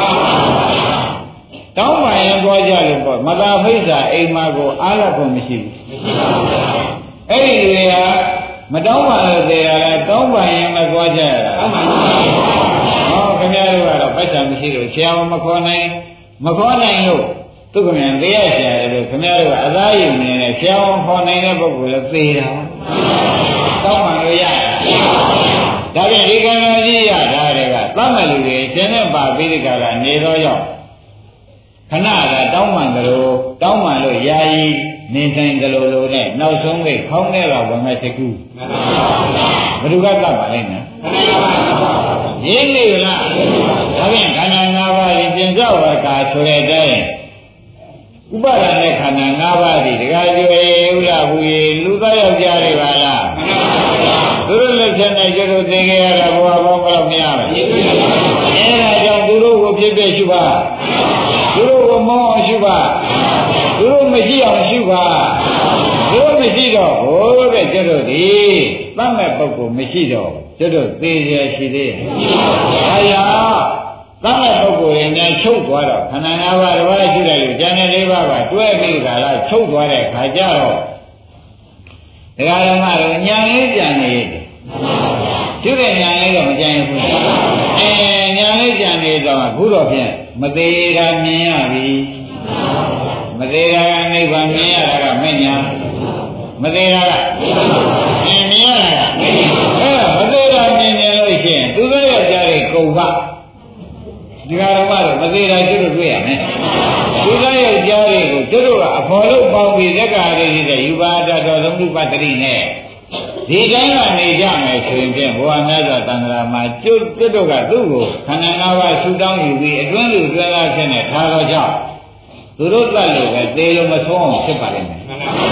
တောင်းပန်ရင်ကိုကြလို့ပေါ့မသာဖိစ္ဆာအိမ်မှာကိုအားရဖို့မရှိဘူးအဲ့ဒီတွေကမတောင်းပန်လို့သေးရလားတောင်းပန်ရင်မကိုကြရတာဟောခင်ဗျားတို့ကတော့ပိုက်ဆံမရှိလို့ဆရာမခေါ်နိုင်မခေါ်နိုင်လို့သူကမြန်သေးရဆရာတို့ခင်ဗျားတို့ကအသားရည်နေနဲ့ဆရာမခေါ်နိုင်တဲ့ပုဂ္ဂိုလ်လည်းသေတာတောင်းပန်လို့ရဒါပြန်ဒီကံတော်ကြီးရတာတွေကသတ်မဲ့လူတွေရှင်နဲ့ပါပြီးဒီကလာနေတော့ရောက်ခဏကတောင်းပန်ကြလို့တောင်းပန်လို့ယာယီနေဆိုင်ကြလို့လို့နဲ့နောက်ဆုံးကိခေါင်းထဲကဝင်မဲ့တကူဘယ်သူကသတ်ပါလိမ့်မယ်ရင်းနေလားဒါပြန်ခန္ဓာ၅ပါးရင်ပြင်ကြောက်ရကာဆိုတဲ့အတိုင်းဥပါဒณะခန္ဓာ၅ပါးဒီဒကာကျွေဥလာဘူးရေလူသားယောက်ျားတွေပါလားသူတို့လက်ချက်နဲ့ကျတော့သင်ခဲ့ရတာဘဝပေါင်းတော့မရဘူးအဲဒါကြောင့်သူတို့ကိုဖြစ်ဖြစ်ရှုပါသူတို့ကိုမောင်းအောင်ရှုပါသူတို့မရှိအောင်ရှုပါသူတို့မရှိတော့ဟိုတဲ့ကျတော့ဒီသတ်မဲ့ပုဂ္ဂိုလ်မရှိတော့ကျတော့သေရရှိသေးတယ်အဲဒါသတ်မဲ့ပုဂ္ဂိုလ်ရင်လည်းချုပ်သွားတော့ခန္ဓာ၅ပါးတစ်ပါးရှိတယ်လို့ဉာဏ်နဲ့၄ပါးကတွဲပြီးကြလားချုပ်သွားတဲ့ခါကျတော့ဒကာဓမ္မတို့ညာလေးပြန်နေတယ်ကျုပ်ရဲ့ညာလေးတော့မကြိုင်ဘူးအဲညာလေးပြန်နေတော့အခုတော့ဖြင့်မသေးတာမြင်ရပြီမသေးတာကနိဗ္ဗာန်မြင်ရတာကမဲ့ညာမသေးတာကမြင်မြင်ရတာအဲမသေးတာမြင်မြင်လို့ရှိရင်သူတို့ရဲ့ကြားတွေကုန်ပါဒီဃာရမတို့မသေးတာကျုပ်တို့တွေ့ရမယ်သူတို့ရဲ့ကြားတွေကိုကျုပ်တို့ကအဖော်လို့ပေါင်းပြီးသက်္ကာရိတဲ့ယူပါဒတော်သမုပ္ပတ္တိနဲ့ဒီတိုင်းကနေကြမယ်ဆိုရင်ဖြင့်ဘုရားမြတ်စွာသံဃာမှာကျုပ်တို့ကသူ့ကိုခန္ဓာ၅ပါးဆူတောင်းယူပြီးအတွင်းလူဆွဲလာဖြစ်နေထားတော့ကြောင့်သူတို့တတ်လို့ပဲသေလို့မဆုံးအောင်ဖြစ်ပါလိမ့်မယ်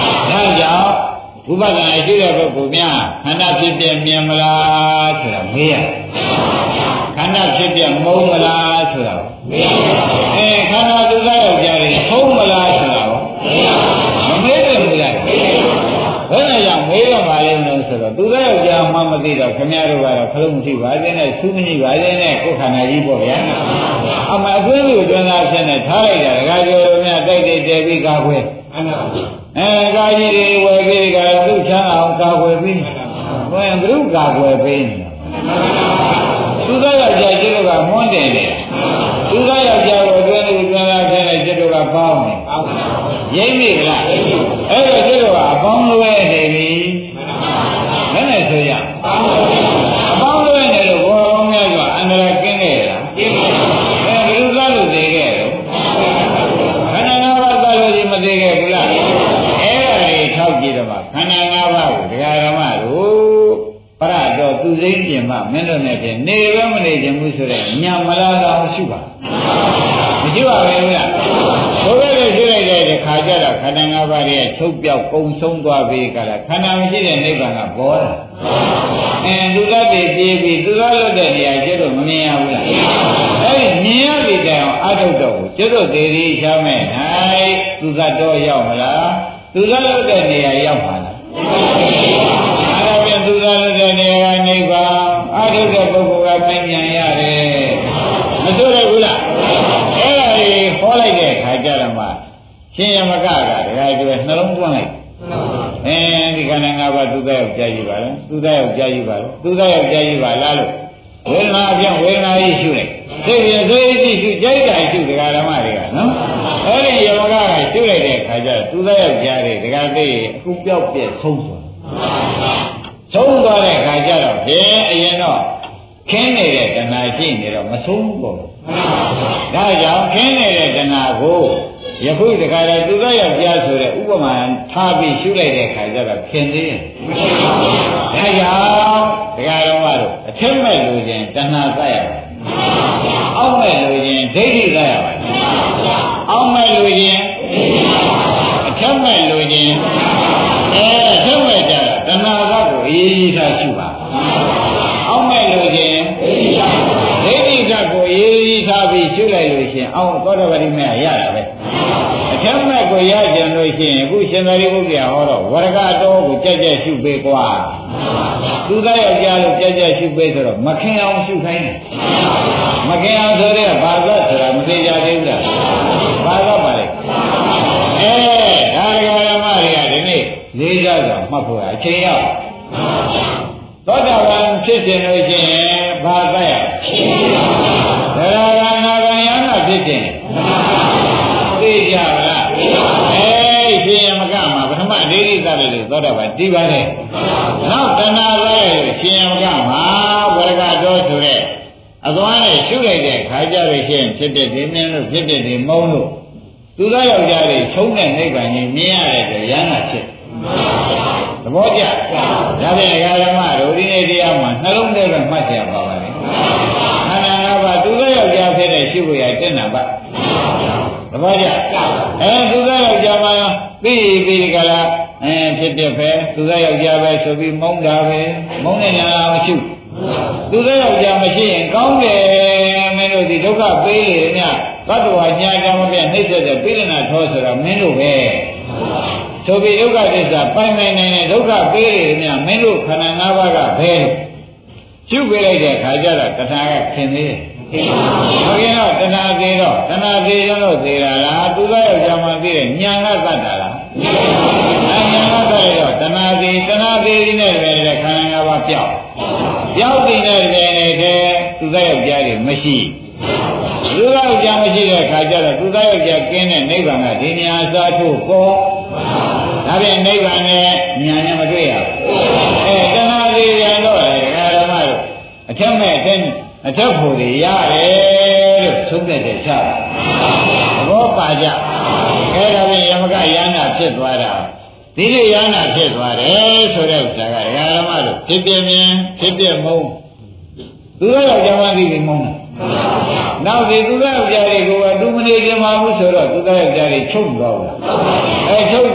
ဒါကြောင့်ဝိပဿနာရှိတဲ့ပုဂ္ဂိုလ်များခန္ဓာဖြစ်ပြမြင်မလားဆိုတာမေးရခန္ဓာဖြစ်ပြမုံမလားဆိုတာမေးရအဲခန္ဓာသူသားယောက်ျားတွေထုံးမလားဆိုတာမမေးတယ်ဘူးလားဘယ်နဲ့ကြောင့်မေးရပါလိမ့်လို့ဆိုတော့သူသားယောက်ျားမှမသိတော့ခင်ဗျားတို့ကတော့ခလုံးမရှိပါသေးနဲ့သူမကြည့်ပါသေးနဲ့ကိုယ်ခန္ဓာကြီးပေါ့ဗျာအမှအသွေးကိုကျွမ်းသားဖြစ်နေထားလိုက်တာဒကာကျော်တို့များတိုက်တိုက်တဲပြီးကာခွဲအဲကာကြီးတွေဝယ်ပြီးကသူ့ချမ်းအောင်ကာခွဲပြီးဘယ်ဘုရုကာခွဲပြီးသူသားယောက်ျားကျတော့ကမွန်းတယ်လေသူသားယောက်ျားကိုအတွင်းကိုကျွမ်းသားဖြစ်နေကျတော့ကပေါင်းနေရိမ့်မိလားအဲ့တော့ကျတော့ကအပေါင်းလွဲနေပြီဘယ်နဲ့ဆိုရအပေါင်းလွဲနေလို့ဘောကောင်းများစွာအန္တရာယ်ကင်းခဲ့လားကင်းပါဘူးအဲဘယ်လိုသားလို့သိခဲ့တော့ခန္ဓာငါးပါးသားလို့ဒီမသိခဲ့ဘူးလားအဲ့ဒါတွေထောက်ကြည့်တော့မှခန္ဓာငါးပါးကိုဒကာဓမ္မတို့ပရတော်သူစိမ့်ပြင်မှမင်းတို့နဲ့ပြင်နေရမနေခြင်းဘူးဆိုတဲ့ညာမလားတော့မရှိပါမရှိပါဘူးလားဘုရားလည်းရှိလိုက်တဲ့ခါကျတော့ခန္ဓာငါးပါးရဲ့ချုပ်ပြောက်ကုံဆုံးသွားပြီကလားခန္ဓာမရှိတဲ့နိဗ္ဗာန်ကပေါ်တာအဲသူတတ်တွေပြေးပြီးသူသားလွတ်တဲ့နေရာကျတော့မမြင်ရဘူးလားအဲဒီမြင်ရပြီတဲ့အောင်အထုတ်တော့ကိုကျတော့ဒေဒီချမ်းမဲ့၌သူသတ်တော့ရောက်မလားသူသားလွတ်တဲ့နေရာရောက်ပါလားအဲဒါပြန်သူသားလွတ်တဲ့နေရာကနိဗ္ဗာန်အထုတ်တဲ့ပုဂ္ဂိုလ်ကပြန်ပြန်ရတယ်မဆိုရဘူးလားအဲ့ဒါကြီးဟောလိုက်တဲ့ခါကျတော့မှရှင်ယမကကဒကာကျွဲနှလုံးသွင်းလိုက်အဲဒီခန္ဓာငါးပါးသူသားယောက်ျားကြီးပါလားသူသားယောက်ျားကြီးပါလားသူသားယောက်ျားကြီးပါလားလို့ဝေဒနာအပြင်ဝေဒနာကြီးရှုလိုက်သိရသိကြည့်ရှုကြိုက်တာရှုဒကာဓမ္မတွေကနော်အဲဒီယမကကရှုလိုက်တဲ့ခါကျတော့သူသားယောက်ျားတွေဒကာသိအခုပြောက်ပြက်ဆုံးသွားဆုံးသွားတဲ့ခါကျတော့ဘယ်အရင်တော့ခင်းနေတဲ့တဏှာရှိနေတော့မဆုံးဘူးပေါ့ဒါကြောင့်ခင်းနေတဲ့တဏှာကိုယခုတခါတည်းသူသားယောက်ျားဆိုတဲ့ဥပမာထားပြီးရှုလိုက်တဲ့ခါကျတော့ခင်သေးတယ်ဒါကြောင့်ဒကာတော်မတို့အထက်မဲ့လူချင်းတဏှာသတ်ရပါအောက်မဲ့လူချင်းဒိဋ္ဌိသတ်ရပါအောက်မဲ့လူချင်းအထက်မဲ့လူချင်းအဲအထက်မဲ့ကြတာတဏှာသတ်ကိုအေးအေးထားရှုပါအောက်မဲ့လူချင်းဒိဋ္ဌိသတ်ကိုအေးအေးထားပြီးရှုလိုက်လို့ရှင်အောက်သောတပတိမေရတာပဲအထက်မဲ့ကိုရကြံလို့ရှိရင်အခုရှင်သာရိပုတ္တရာဟောတော့ဝရကတော်ကိုကြက်ကြက်ရှုပေးကွာသူသားယောက်ျားလို့ကြက်ကြက်ရှုပေးဆိုတော့မခင်အောင်ရှုခိုင်းတယ်မခင်အောင်ဆိုတဲ့ဘာသာဆိုတာမသိကြသေးဘူးလားဘာသာပါလေအဲဒါရဂဓမ္မတွေကဒီနေ့လေးစားစွာမှတ်ဖို့အချိန်ရောက်သောတာပန်ဖြစ်ခြင်းလို့ရှိရင်ဘာသာရသရဂနာဂယနာဖြစ်ခြင်းသိကြပါလားအေးရှင်ယမကမှာပထမဒိဋ္ဌိသလည်းလို့သောတာပန်ဒီပါလေနောက်တဏှာလည်းရှင်ယမကမှာဝရကတော်ဆိုတဲ့အသွားနဲ့ရှုလိုက်တဲ့ခါကြလို့ရှိရင်ဖြစ်တဲ့ဒီမြင်းလို့ဖြစ်တဲ့ဒီမုံလို့သူသားယောက်ျားတွေချုံးတဲ့နိဗ္ဗာန်ကြီးမြင်ရတဲ့အတွက်ရဟနာဖြစ်သဘောကျဒါဖြင့်ဒကာဓမ္မတို့ဒီနေ့တရားမှာနှလုံးထဲကမှတ်ကြပါပါလေခန္ဓာငါးပါးသူသားယောက်ျားဖြစ်တဲ့ရှုဖို့ရတင့်တာပါသဘောကျအဲသူသားယောက်ျားမှာပြီးပြီးကြလားအဲဖြစ်ဖြစ်ပဲသူသားယောက်ျားပဲဆိုပြီးမုန်းတာပဲမုန်းနေညာအောင်ရှုသူသားယောက်ျားမရှိရင်ကောင်းတယ်မင်းတို့ဒီဒုက္ခပေးလေမြတ်ဘတ်တော်ညာကြမပြနှိမ့်ဆက်တဲ့ပိလနာထောဆိုတာမင်းတို့ပဲဆိုပြီးဒုက္ခသစ္စာပိုင်ပိုင်နိုင်တဲ့ဒုက္ခပေးလေမြတ်မင်းတို့ခန္ဓာ၅ပါးကဘယ်ရှုပေးလိုက်တဲ့ခါကျတော့တဏှာကခင်သေးတယ်ဘုရားတော့တဏှာသေးတော့တဏှာသေးရလို့သေးတာလားသူသားယောက်ျားမှသိတဲ့ညာကသတ်တာလားအဲညာကသတ်ရတော့တဏှာသေးတဏှာသေးဒီနဲ့ပဲတဲ့ခန္ဓာ၅ပါးပြောက်ပြောက်တဲ့နဲ့ပဲတဲ့သူသားယောက်ျားတွေမရှိသူသားယောက်ျားမရှိတဲ့ခါကျတော့သူသားယောက်ျားကင်းတဲ့နိဗ္ဗာန်ကဒီညာစားဖို့ပေါ်ဒါပြန်နိဗ္ဗာန်နဲ့ညာနဲ့မတွေ့ရဘူးအဲတဏှာသေးရတော့လေဒကာဓမ္မတို့အထက်မဲ့အထက်အထက်ဖို့တွေရတယ်လို့သုံးတဲ့တဲ့ချတာသဘောပါကြအဲဒါဖြင့်ယမကယန္တာဖြစ်သွားတာဒီလိုယန္တာဖြစ်သွားတယ်ဆိုတဲ့ဥစ္စာကဒကာဓမ္မတို့ဖြစ်ပြမြင်ဖြစ်ပြမုံသူတို့ယောက်ျားမသိပြီးမုံနောက်ဒီသူတို့ယောက်ျားတွေကိုကသူမနေကြမှာဘူးဆိုတော့သူတို့ယောက်ျားတွေချုပ်သွားဘူးအဲချုပ်သွားတာဒ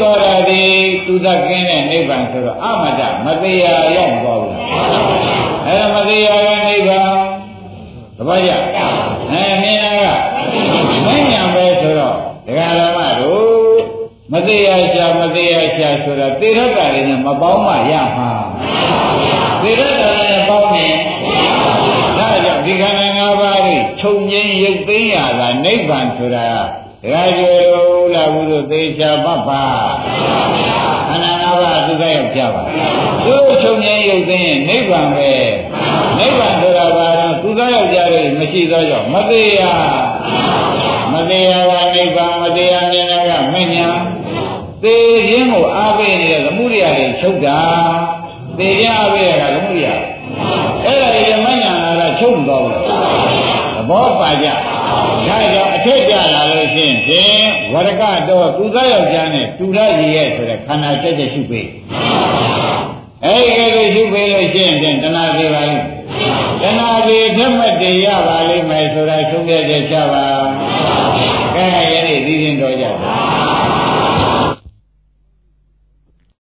တိသူသကင်းတဲ့နိဗ္ဗာန်ဆိုတော့အမတမတရားရောက်သွားဘူးအဲ့ဒါမတရားရဲ့နိဗ္ဗာန်သဘောကျအဲမြင်တာကမဉ္ဇဉ်ပဲဆိုတော့ဒကာဓမ္မတို့မတရားချာမတရားချာဆိုတာသေရတ္တာတွေနဲ့မပေါင်းမှရမှာသေရတ္တာတွေနဲ့ပေါင်းရင်ဒါကြောင့်ဒီခန္ဓာ၅ပါးကိုချုပ်ငြိမ်းရုပ်သိမ်းရတာနိဗ္ဗာန်ဆိုတာဒကာကျော်တို့လာဘူးတို့သေချာပတ်ပါခန္ဓာ၅ပါးသူကရောက်ကြပါသူချုပ်ငြိမ်းရုပ်သိမ်းရင်နိဗ္ဗာန်ပဲနိဗ္ဗာန်ဆိုတာဘာလို့သူကရောက်ကြတယ်မရှိသောကြောင့်မတရားမတရားကနိဗ္ဗာန်မတရားမြင်တာကမဉ္ဇဉ်သေခြင်းကိုအားပေးနေတဲ့သမှုရိယတွေချုပ်တာသေခြင်းအားပေးရတာသမှုရိယအဲ့ဒါတွေမဉ္ဇဉ်လာတာချုပ်မသွားဘူးသဘောပါကြဒါကြောင့်အထက်ကြလာလို့ရှိရင်ဖြင့်ဝရကတော့သူသားယောက်ျားနဲ့တူရရည်ရဲ့ဆိုတဲ့ခန္ဓာတက်တက်ရှုပေးအဲ့ဒီကလေးရှုပေးလို့ရှိရင်ဖြင့်တဏှာသေးပါလိမ့်တဏှာသေးထက်မဲ့တည်ရပါလိမ့်မယ်ဆိုတာသုံးရတဲ့ချပါကဲယနေ့ဒီရင်တော်ကြပါ